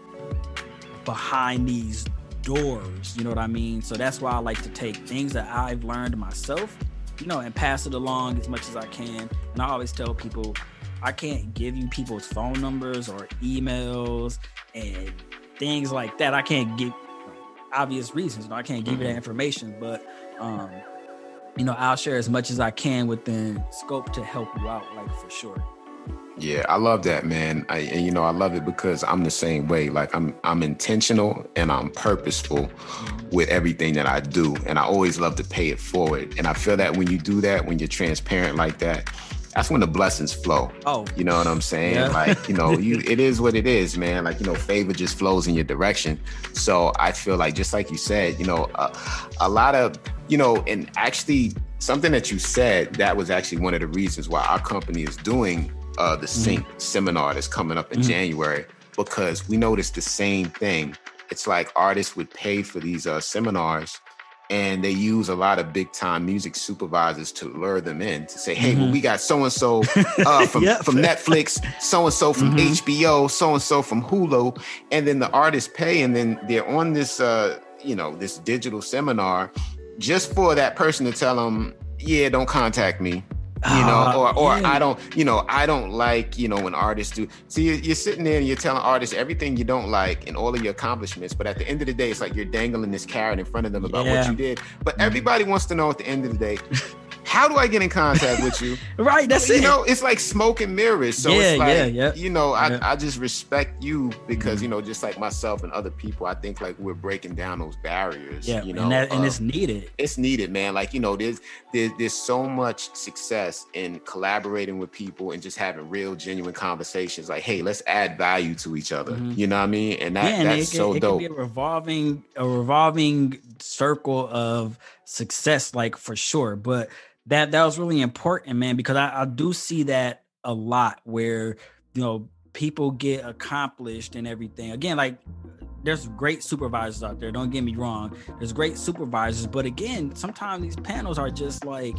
behind these doors, you know what I mean? So that's why I like to take things that I've learned myself, you know, and pass it along as much as I can. And I always tell people, I can't give you people's phone numbers or emails and things like that. I can't give obvious reasons, you know, I can't give you that information, but um, you know, I'll share as much as I can within scope to help you out, like for sure. Yeah, I love that, man. I, and you know, I love it because I'm the same way. Like I'm, I'm intentional and I'm purposeful with everything that I do, and I always love to pay it forward. And I feel that when you do that, when you're transparent like that, that's when the blessings flow. Oh, you know what I'm saying? Yeah. Like, you know, you it is what it is, man. Like, you know, favor just flows in your direction. So I feel like, just like you said, you know, uh, a lot of, you know, and actually something that you said, that was actually one of the reasons why our company is doing uh, the Sync mm-hmm. seminar that's coming up in mm-hmm. January, because we noticed the same thing. It's like artists would pay for these uh, seminars, and they use a lot of big time music supervisors to lure them in to say, hey, mm-hmm. well, we got so-and-so uh, from, yep. from Netflix, so-and-so from mm-hmm. H B O, so-and-so from Hulu. And then the artists pay, and then they're on this, uh, you know, this digital seminar just for that person to tell them, yeah, don't contact me. You know, uh, or or yeah. I don't, you know, I don't like, you know, when artists do. See, you're, you're sitting there and you're telling artists everything you don't like and all of your accomplishments. But at the end of the day, it's like you're dangling this carrot in front of them about yeah. what you did. But everybody wants to know at the end of the day, how do I get in contact with you? Right, that's you it. You know, it's like smoke and mirrors. So yeah, it's like, yeah, yeah. you know, I, yeah. I just respect you because, mm-hmm. you know, just like myself and other people, I think like we're breaking down those barriers. Yeah, you know, and, that, and uh, it's needed. It's needed, man. Like, you know, there's, there's there's so much success in collaborating with people and just having real, genuine conversations. Like, hey, let's add value to each other. Mm-hmm. You know what I mean? And that yeah, and that's it, so it dope. It can be a revolving, a revolving circle of success, like for sure. But that that was really important, man, because I, I do see that a lot where, you know, people get accomplished and everything. Again, like there's great supervisors out there. Don't get me wrong. There's great supervisors. But again, sometimes these panels are just like,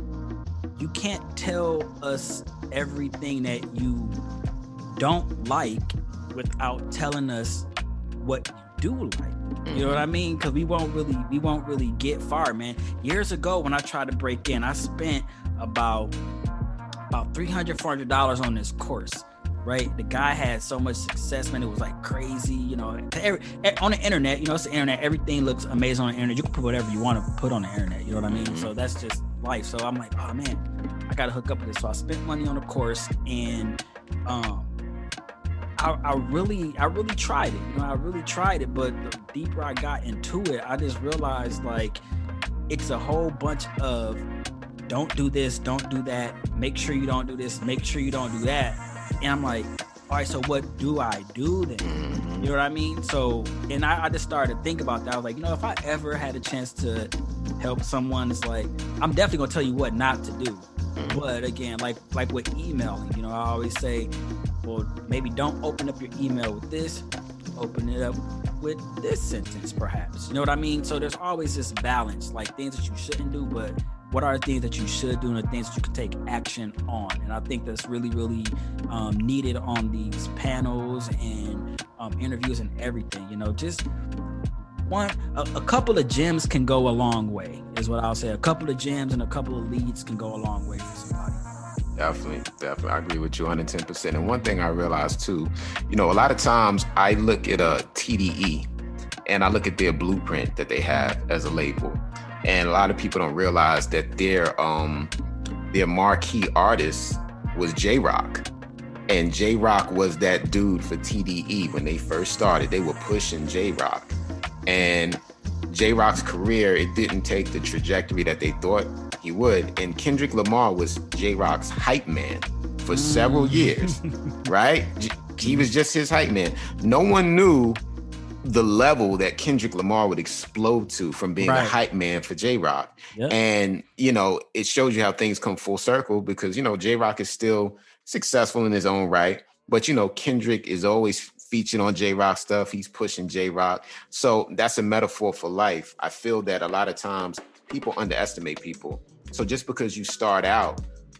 you can't tell us everything that you don't like without telling us what you do like. You know what I mean? Because we won't really, we won't really get far, man. Years ago, when I tried to break in, I spent about about three hundred, four hundred dollars on this course. Right, the guy had so much success, man. It was like crazy, you know. Every, on the internet, you know, it's the internet. Everything looks amazing on the internet. You can put whatever you want to put on the internet. You know what I mean? Mm-hmm. So that's just life. So I'm like, oh man, I gotta hook up with this. So I spent money on the course, and um. I, I really, I really tried it. You know, I really tried it. But the deeper I got into it, I just realized like it's a whole bunch of don't do this, don't do that. Make sure you don't do this. Make sure you don't do that. And I'm like, all right, so what do I do then? You know what I mean? So, and I, I just started to think about that. I was like, you know, if I ever had a chance to help someone, it's like, I'm definitely gonna tell you what not to do. But again, like like with emailing, you know, I always say, well, maybe don't open up your email with this, open it up with this sentence, perhaps. You know what I mean? So there's always this balance, like things that you shouldn't do, but what are the things that you should do and the things that you can take action on? And I think that's really, really um, needed on these panels and um, interviews and everything. You know, just one, a, a couple of gems can go a long way, is what I'll say. A couple of gems and a couple of leads can go a long way for somebody. Definitely, definitely. I agree with you one hundred ten percent. And one thing I realized too, you know, a lot of times I look at a T D E and I look at their blueprint that they have as a label. And a lot of people don't realize that their um their marquee artist was J-Rock. And J-Rock was that dude for T D E when they first started. They were pushing J-Rock. And J-Rock's career, it didn't take the trajectory that they thought he would. And Kendrick Lamar was J-Rock's hype man for mm. several years, right? He was just his hype man. No one knew the level that Kendrick Lamar would explode to from being right. a hype man for J-Rock. Yep. And, you know, it shows you how things come full circle because, you know, J-Rock is still successful in his own right. But, you know, Kendrick is always featured on J-Rock stuff. He's pushing J-Rock. So that's a metaphor for life. I feel that a lot of times people underestimate people. So just because you start out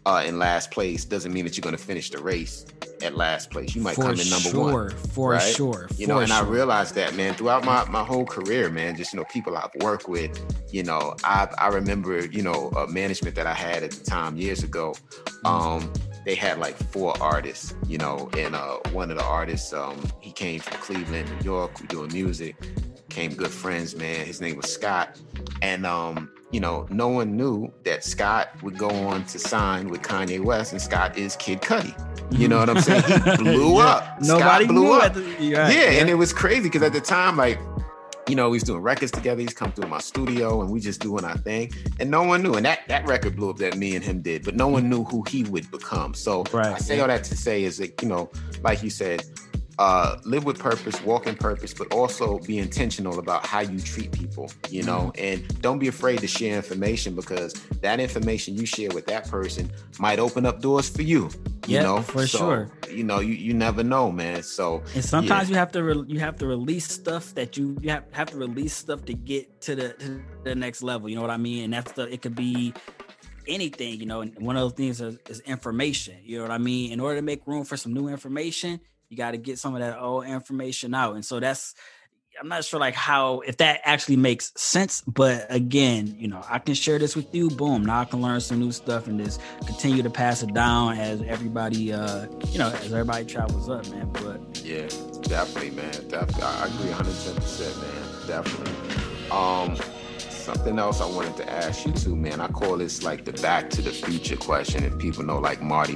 uh, in last place doesn't mean that you're going to finish the race at last place. You might for come in number sure, one. For right? sure. You for know, and sure. I realized that, man, throughout my, my whole career, man, just, you know, people I've worked with, you know, I I remember, you know, uh, management that I had at the time years ago. Um, they had like four artists, you know, and uh, one of the artists, um, he came from Cleveland, New York. We doing music, became good friends, man. His name was Scott. And, um, you know, no one knew that Scott would go on to sign with Kanye West, and Scott is Kid Cudi. You know what I'm saying? He blew Yeah. up. Nobody Scott blew knew up. at the- right, yeah, yeah. and it was crazy because at the time, like, you know, we was doing records together. He's come through my studio and we just doing our thing. And no one knew. And that, that record blew up that me and him did, but no one knew who he would become. So Right, I say yeah. all that to say is that, you know, like you said, uh, live with purpose, walk in purpose, but also be intentional about how you treat people, you know, and don't be afraid to share information, because that information you share with that person might open up doors for you, you Yeah, know, for so, sure. You know, you, you never know, man. So, And sometimes yeah. you have to re- you have to release stuff that you you have, have to release stuff to get to the to the next level. You know what I mean? And that's the it could be anything, you know. And one of those things is, is information. You know what I mean? In order to make room for some new information, you got to get some of that old information out. And so that's I'm not sure like how if that actually makes sense, but again, you know, I can share this with you. Boom, now I can learn some new stuff and just continue to pass it down as everybody, uh, you know, as everybody travels up, man. But yeah, definitely, man. Definitely, I agree one hundred ten percent, man. Definitely. Um, something else I wanted to ask you too, man. I call this like the Back to the Future question, and people know like Marty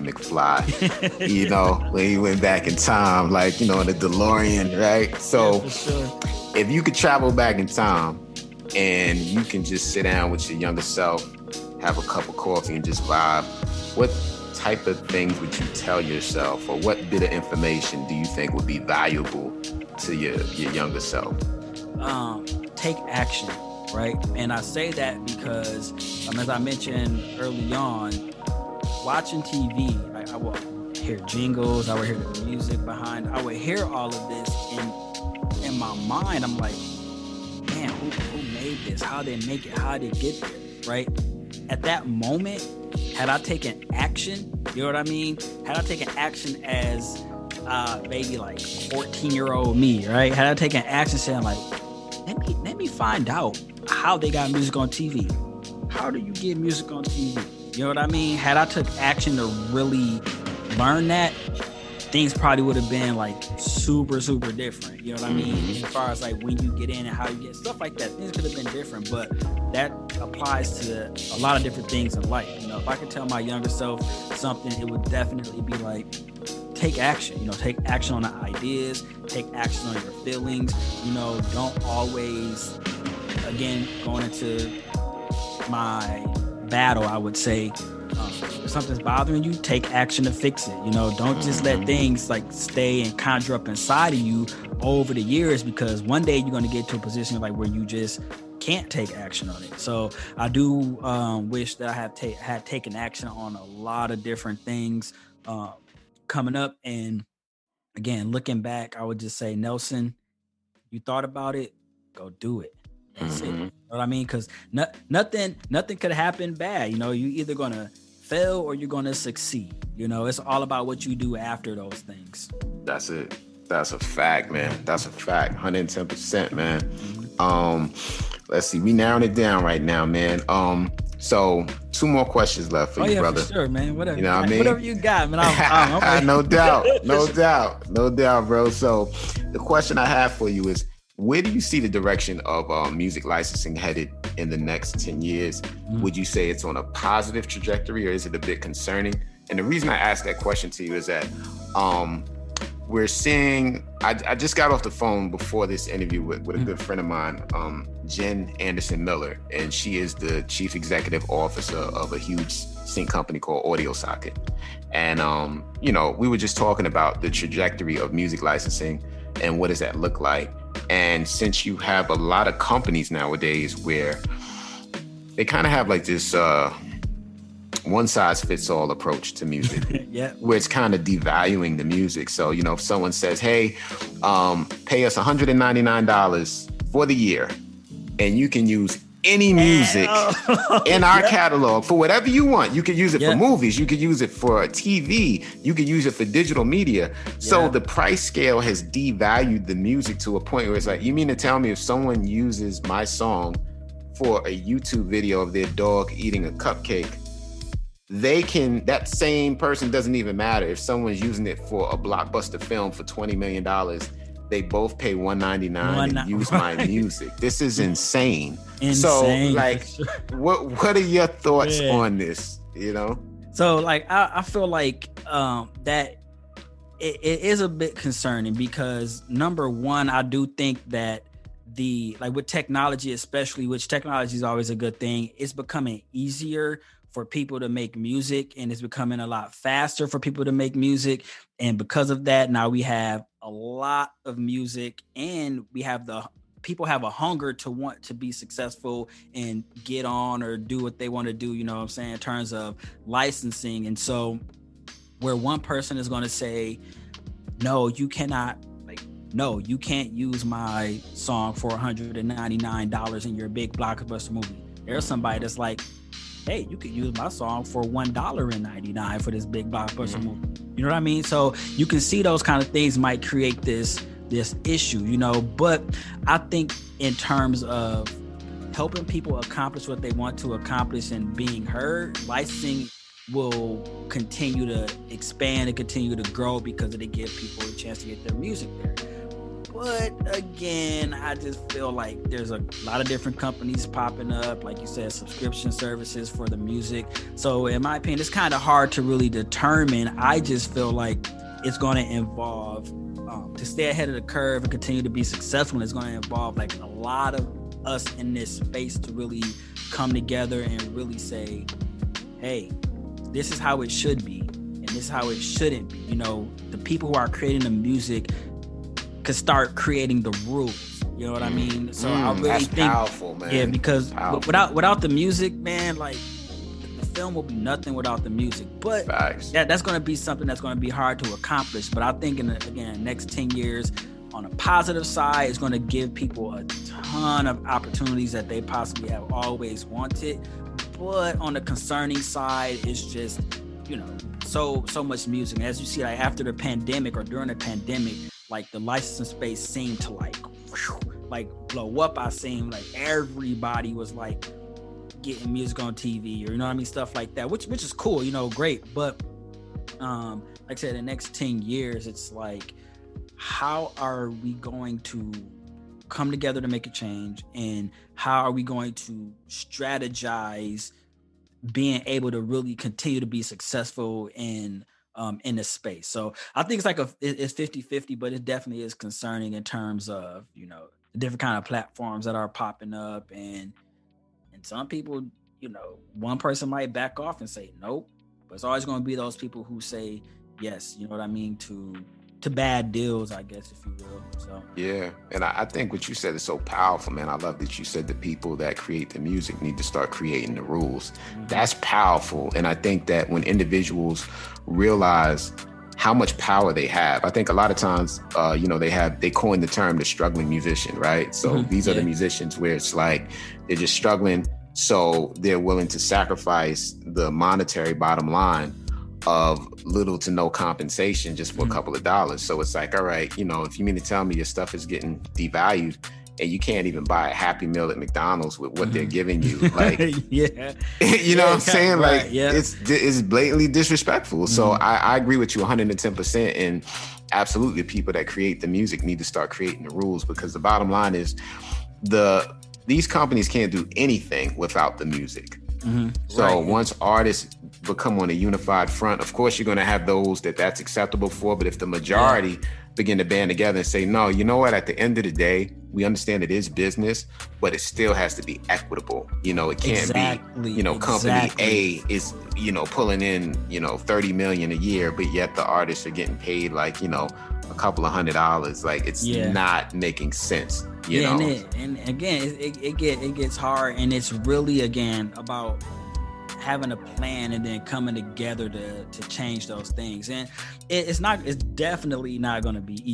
McFly, you know, when he went back in time, like, you know, in the DeLorean, right? So, yeah, for sure. if you could travel back in time and you can just sit down with your younger self, have a cup of coffee and just vibe, what type of things would you tell yourself, or what bit of information do you think would be valuable to your, your younger self? Um, take action, right? And I say that because, um, as I mentioned early on, watching T V, right, I would hear jingles, I would hear the music behind, I would hear all of this, and in my mind, I'm like, man, who, who made this? How they make it? How they get there, right? At that moment, had I taken action, you know what I mean? Had I taken action as uh, maybe like fourteen-year-old me, right? Had I taken action saying like, let me let me find out how they got music on T V. How do you get music on T V? You know what I mean? Had I took action to really learn that, things probably would have been like super, super different. You know what I mean? As far as like when you get in and how you get stuff like that, things could have been different, but that applies to a lot of different things in life. You know, if I could tell my younger self something, it would definitely be like, take action, you know, take action on the ideas, take action on your feelings, you know, don't always, again, going into my battle, I would say, um, if something's bothering you, take action to fix it. You know, don't just let things like stay and conjure up inside of you over the years, because one day you're going to get to a position like where you just can't take action on it. So I do um, wish that I have ta- had taken action on a lot of different things uh, coming up. And again, looking back, I would just say, Nelson, you thought about it, go do it. That's Mm-hmm. it. You know what I mean? Because no, nothing, nothing could happen bad. You know, you either gonna fail or you're gonna succeed. You know, it's all about what you do after those things. That's it. That's a fact, man. That's a fact. one hundred ten percent, man. Mm-hmm. Um, let's see. We narrowing it down right now, man. Um, so two more questions left for oh, you, yeah, brother. For sure, man. Whatever. You know what I mean? Whatever you got, man. I'm, I'm, I'm no doubt. No doubt. No doubt, bro. So the question I have for you is, where do you see the direction of um, music licensing headed in the next ten years? Mm-hmm. Would you say it's on a positive trajectory, or is it a bit concerning? And the reason I asked that question to you is that um, we're seeing, I, I just got off the phone before this interview with, with a mm-hmm. good friend of mine, um, Jen Anderson Miller, and she is the chief executive officer of a huge sync company called Audio Socket. And, um, you know, we were just talking about the trajectory of music licensing and what does that look like? And since you have a lot of companies nowadays where they kind of have like this uh, one size fits all approach to music, yeah, where it's kind of devaluing the music. So, you know, if someone says, hey, um, pay us one hundred ninety-nine dollars for the year and you can use any music in our yeah. catalog for whatever you want. You could use it yeah. for movies. You could use it for T V. You could use it for digital media. So yeah. the price scale has devalued the music to a point where it's like, you mean to tell me if someone uses my song for a YouTube video of their dog eating a cupcake, they can, that same person doesn't even matter. If someone's using it for a blockbuster film for twenty million dollars, they both pay one ninety-nine One, and use right. my music. This is insane. Insane. So like, what what are your thoughts yeah. on this? You know? So like, I, I feel like um, that it, it is a bit concerning because number one, I do think that the, like with technology, especially, which technology is always a good thing, it's becoming easier for people to make music, and it's becoming a lot faster for people to make music. And because of that, now we have a lot of music, and we have the people have a hunger to want to be successful and get on or do what they want to do, you know what I'm saying, in terms of licensing. And so where one person is going to say, no, you cannot, like, no, you can't use my song for one hundred ninety-nine dollars in your big blockbuster movie. There's somebody that's like, hey, you could use my song for one dollar and ninety-nine for this big blockbuster mm-hmm. movie. You know what I mean? So you can see those kind of things might create this this issue, you know. But I think in terms of helping people accomplish what they want to accomplish and being heard, licensing will continue to expand and continue to grow because it'll give people a chance to get their music there. But again, I just feel like there's a lot of different companies popping up, like you said, subscription services for the music. So in my opinion, it's kind of hard to really determine. I just feel like it's going to involve, um, to stay ahead of the curve and continue to be successful, it's going to involve like a lot of us in this space to really come together and really say, hey, this is how it should be, and this is how it shouldn't be. You know, the people who are creating the music could start creating the rules. You know what I mean? So mm, I really that's think, powerful, man. Yeah, because powerful. without without the music, man, like the film will be nothing without the music. But Facts. that that's going to be something that's going to be hard to accomplish. But I think in the, again, next ten years, on a positive side, it's going to give people a ton of opportunities that they possibly have always wanted. But on the concerning side, it's just, you know, so so much music. And as you see, like after the pandemic or during the pandemic, like the licensing space seemed to like, whew, like blow up. I seen like everybody was like getting music on T V or, you know what I mean? Stuff like that, which, which is cool, you know, great. But um, like I said, the next ten years, it's like, how are we going to come together to make a change? And how are we going to strategize being able to really continue to be successful in um, in this space? So I think it's like a, it's fifty-fifty, but it definitely is concerning in terms of, you know, the different kind of platforms that are popping up. And, and some people, you know, one person might back off and say, nope, but it's always going to be those people who say, yes, you know what I mean, to, to bad deals, I guess, if you will. So yeah, and I, I think what you said is so powerful, man. I love that you said the people that create the music need to start creating the rules. Mm-hmm. That's powerful, and I think that when individuals realize how much power they have, I think a lot of times, uh, you know, they have they coin the term the struggling musician, right? So mm-hmm. these yeah. are the musicians where it's like they're just struggling, so they're willing to sacrifice the monetary bottom line of little to no compensation just for mm-hmm. a couple of dollars. So it's like, all right, you know, if you mean to tell me your stuff is getting devalued and you can't even buy a Happy Meal at McDonald's with what mm-hmm. they're giving you, like, yeah, you know yeah, what I'm saying? right, Like, yeah. it's it's blatantly disrespectful. Mm-hmm. So I, I agree with you one hundred ten percent. And absolutely, the people that create the music need to start creating the rules, because the bottom line is the these companies can't do anything without the music. Mm-hmm. So right. once artists become on a unified front, of course you're going to have those that that's acceptable for, but if the majority yeah. begin to band together and say, no, you know what, at the end of the day, we understand it is business, but it still has to be equitable. You know, it can't exactly. be, you know, company exactly. A is, you know, pulling in, you know, thirty million a year, but yet the artists are getting paid like, you know, a couple of hundred dollars. Like, it's yeah. not making sense. You yeah, know? and, it, and again, it, it, it get it gets hard, and it's really again about having a plan and then coming together to to change those things. And it, it's not, it's definitely not going to be easy.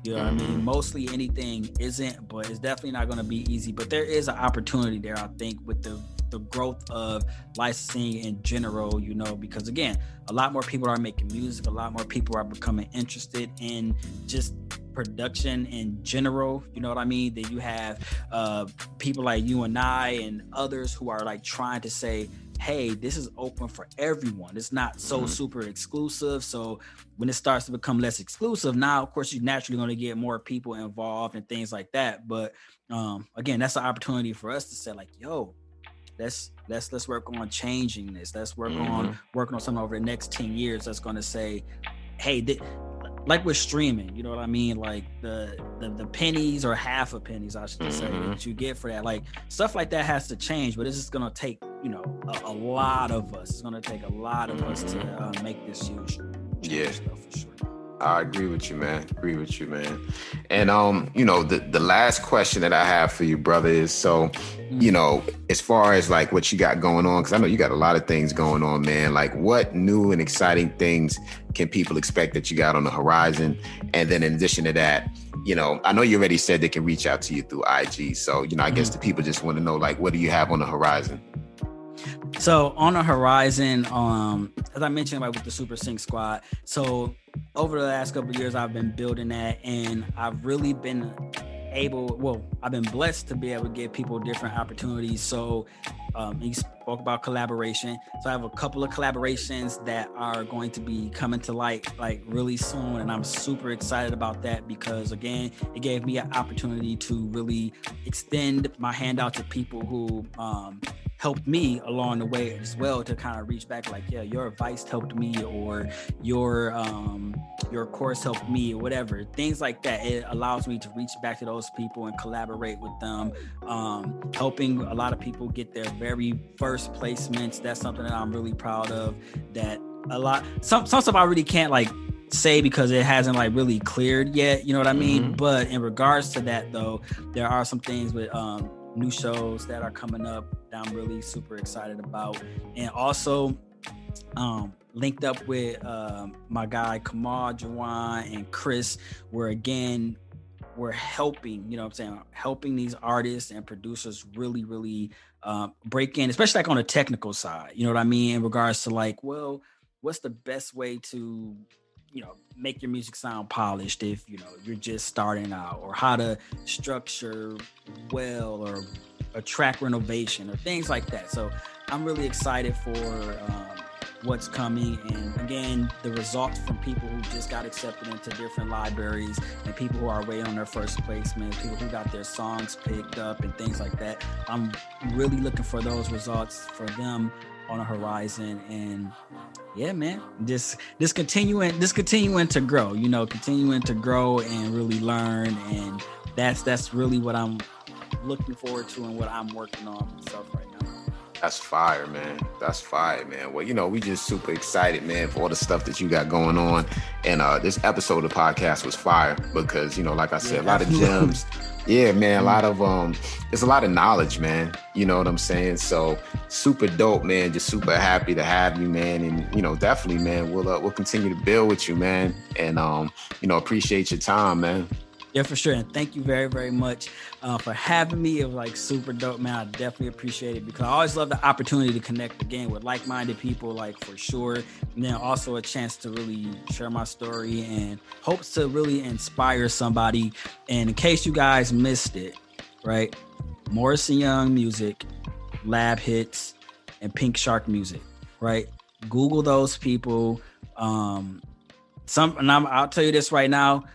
You know mm-hmm. what I mean? Mostly anything isn't, but it's definitely not going to be easy. But there is an opportunity there, I think, with the the growth of licensing in general, you know, because again, a lot more people are making music, a lot more people are becoming interested in just production in general, you know what I mean? That you have uh, people like you and I and others who are like trying to say, hey, this is open for everyone. It's not so mm-hmm. super exclusive. So when it starts to become less exclusive, now, of course, you're naturally going to get more people involved and things like that. But um, again, that's an opportunity for us to say like, yo, let's let's let's work on changing this. Let's work mm-hmm. on working on something over the next ten years that's going to say, hey, th- like with streaming, you know what I mean? Like the, the the pennies or half of pennies, I should mm-hmm. say, that you get for that. Like stuff like that has to change, but it's just gonna take, you know, a, a lot of us. It's gonna take a lot of mm-hmm. us to uh, make this huge change. Yeah, stuff for sure. I agree with you, man. Agree with you, man. And um, you know, the the last question that I have for you, brother, is so, you know, as far as like what you got going on, because I know you got a lot of things going on, man. Like, what new and exciting things can people expect that you got on the horizon? And then in addition to that, you know, I know you already said they can reach out to you through I G. So, you know, I mm-hmm. guess the people just want to know, like, what do you have on the horizon? So on the horizon, um, as I mentioned, like with the Super Sync Squad. So over the last couple of years, I've been building that, and I've really been able, well, I've been blessed to be able to give people different opportunities. So um, you spoke about collaboration. So I have a couple of collaborations that are going to be coming to light like really soon. And I'm super excited about that because again, it gave me an opportunity to really extend my hand out to people who um, helped me along the way as well, to kind of reach back like, yeah, your advice helped me, or your um, your course helped me, or whatever, things like that. It allows me to reach back to those people and collaborate with them, um, helping a lot of people get their very first placements. That's something that I'm really proud of. That a lot, some some stuff I really can't like say because it hasn't like really cleared yet, you know what I mean? Mm-hmm. But in regards to that though, there are some things with um, new shows that are coming up that I'm really super excited about. And also um, linked up with um, my guy Kamal, Jawan, and Chris, where again, we're helping, you know what I'm saying, helping these artists and producers really, really um, break in, especially like on the technical side, you know what I mean? In regards to like, well, what's the best way to, you know, make your music sound polished if, you know, you're just starting out, or how to structure well, or a track renovation, or things like that. So I'm really excited for um, what's coming. And again, the results from people who just got accepted into different libraries, and people who are waiting on their first placement, people who got their songs picked up and things like that. I'm really looking for those results for them on the horizon. And yeah, man, just just continuing just continuing to grow, you know, continuing to grow and really learn. And that's that's really what I'm looking forward to and what I'm working on myself right now. That's fire, man. That's fire, man. Well, you know, we just super excited, man, for all the stuff that you got going on. And uh, this episode of the podcast was fire because, you know, like I said, yeah, a lot of gems. Yeah, man, a lot of, um, it's a lot of knowledge, man. You know what I'm saying? So super dope, man. Just super happy to have you, man. And, you know, definitely, man, we'll, uh, we'll continue to build with you, man. And, um, you know, appreciate your time, man. Yeah, for sure. And thank you very, very much uh, for having me. It was like super dope, man. I definitely appreciate it because I always love the opportunity to connect again with like-minded people, like for sure. And then also a chance to really share my story and hopes to really inspire somebody. And in case you guys missed it, right? Morrison Young Music, Lab Hits, and Pink Shark Music, right? Google those people. Um, some, and I'm, I'll tell you this right now.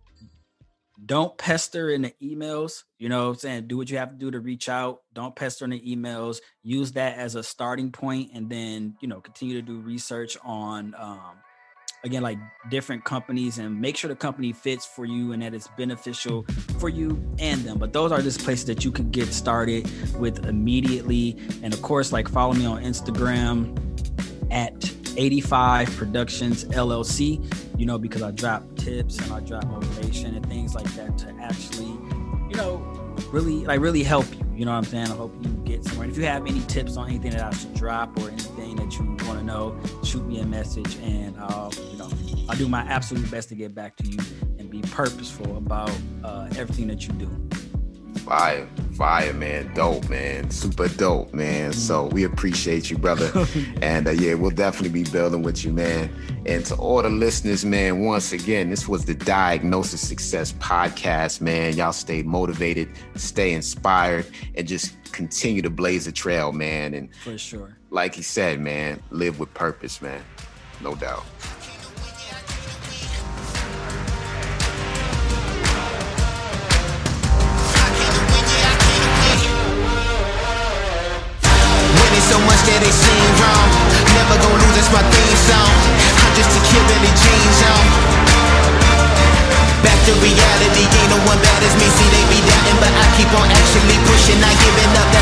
Don't pester in the emails, you know what I'm saying? Do what you have to do to reach out. Don't pester in the emails. Use that as a starting point, and then, you know, continue to do research on, um, again, like different companies, and make sure the company fits for you and that it's beneficial for you and them. But those are just places that you can get started with immediately. And of course, like follow me on Instagram at eighty-five Productions L L C, you know, because I drop tips and I drop motivation and things like that to actually, you know, really, like really help you. You know what I'm saying? I hope you get somewhere. And if you have any tips on anything that I should drop or anything that you want to know, shoot me a message and I'll, you know, I'll do my absolute best to get back to you in be purposeful about uh, everything that you do. Fire, fire, man. Dope, man. Super dope, man. So we appreciate you, brother. And uh, yeah, we'll definitely be building with you, man. And to all the listeners, man, once again, this was the Diagnosis Success Podcast, man. Y'all stay motivated, stay inspired, and just continue to blaze the trail, man. And for sure, like he said, man, live with purpose, man. No doubt. So much that they seem wrong. Never gonna lose, that's my theme song. I'm just a kid in the jeans on. Back to reality, ain't no one bad as me. See, they be doubting, but I keep on actually pushing, not giving up.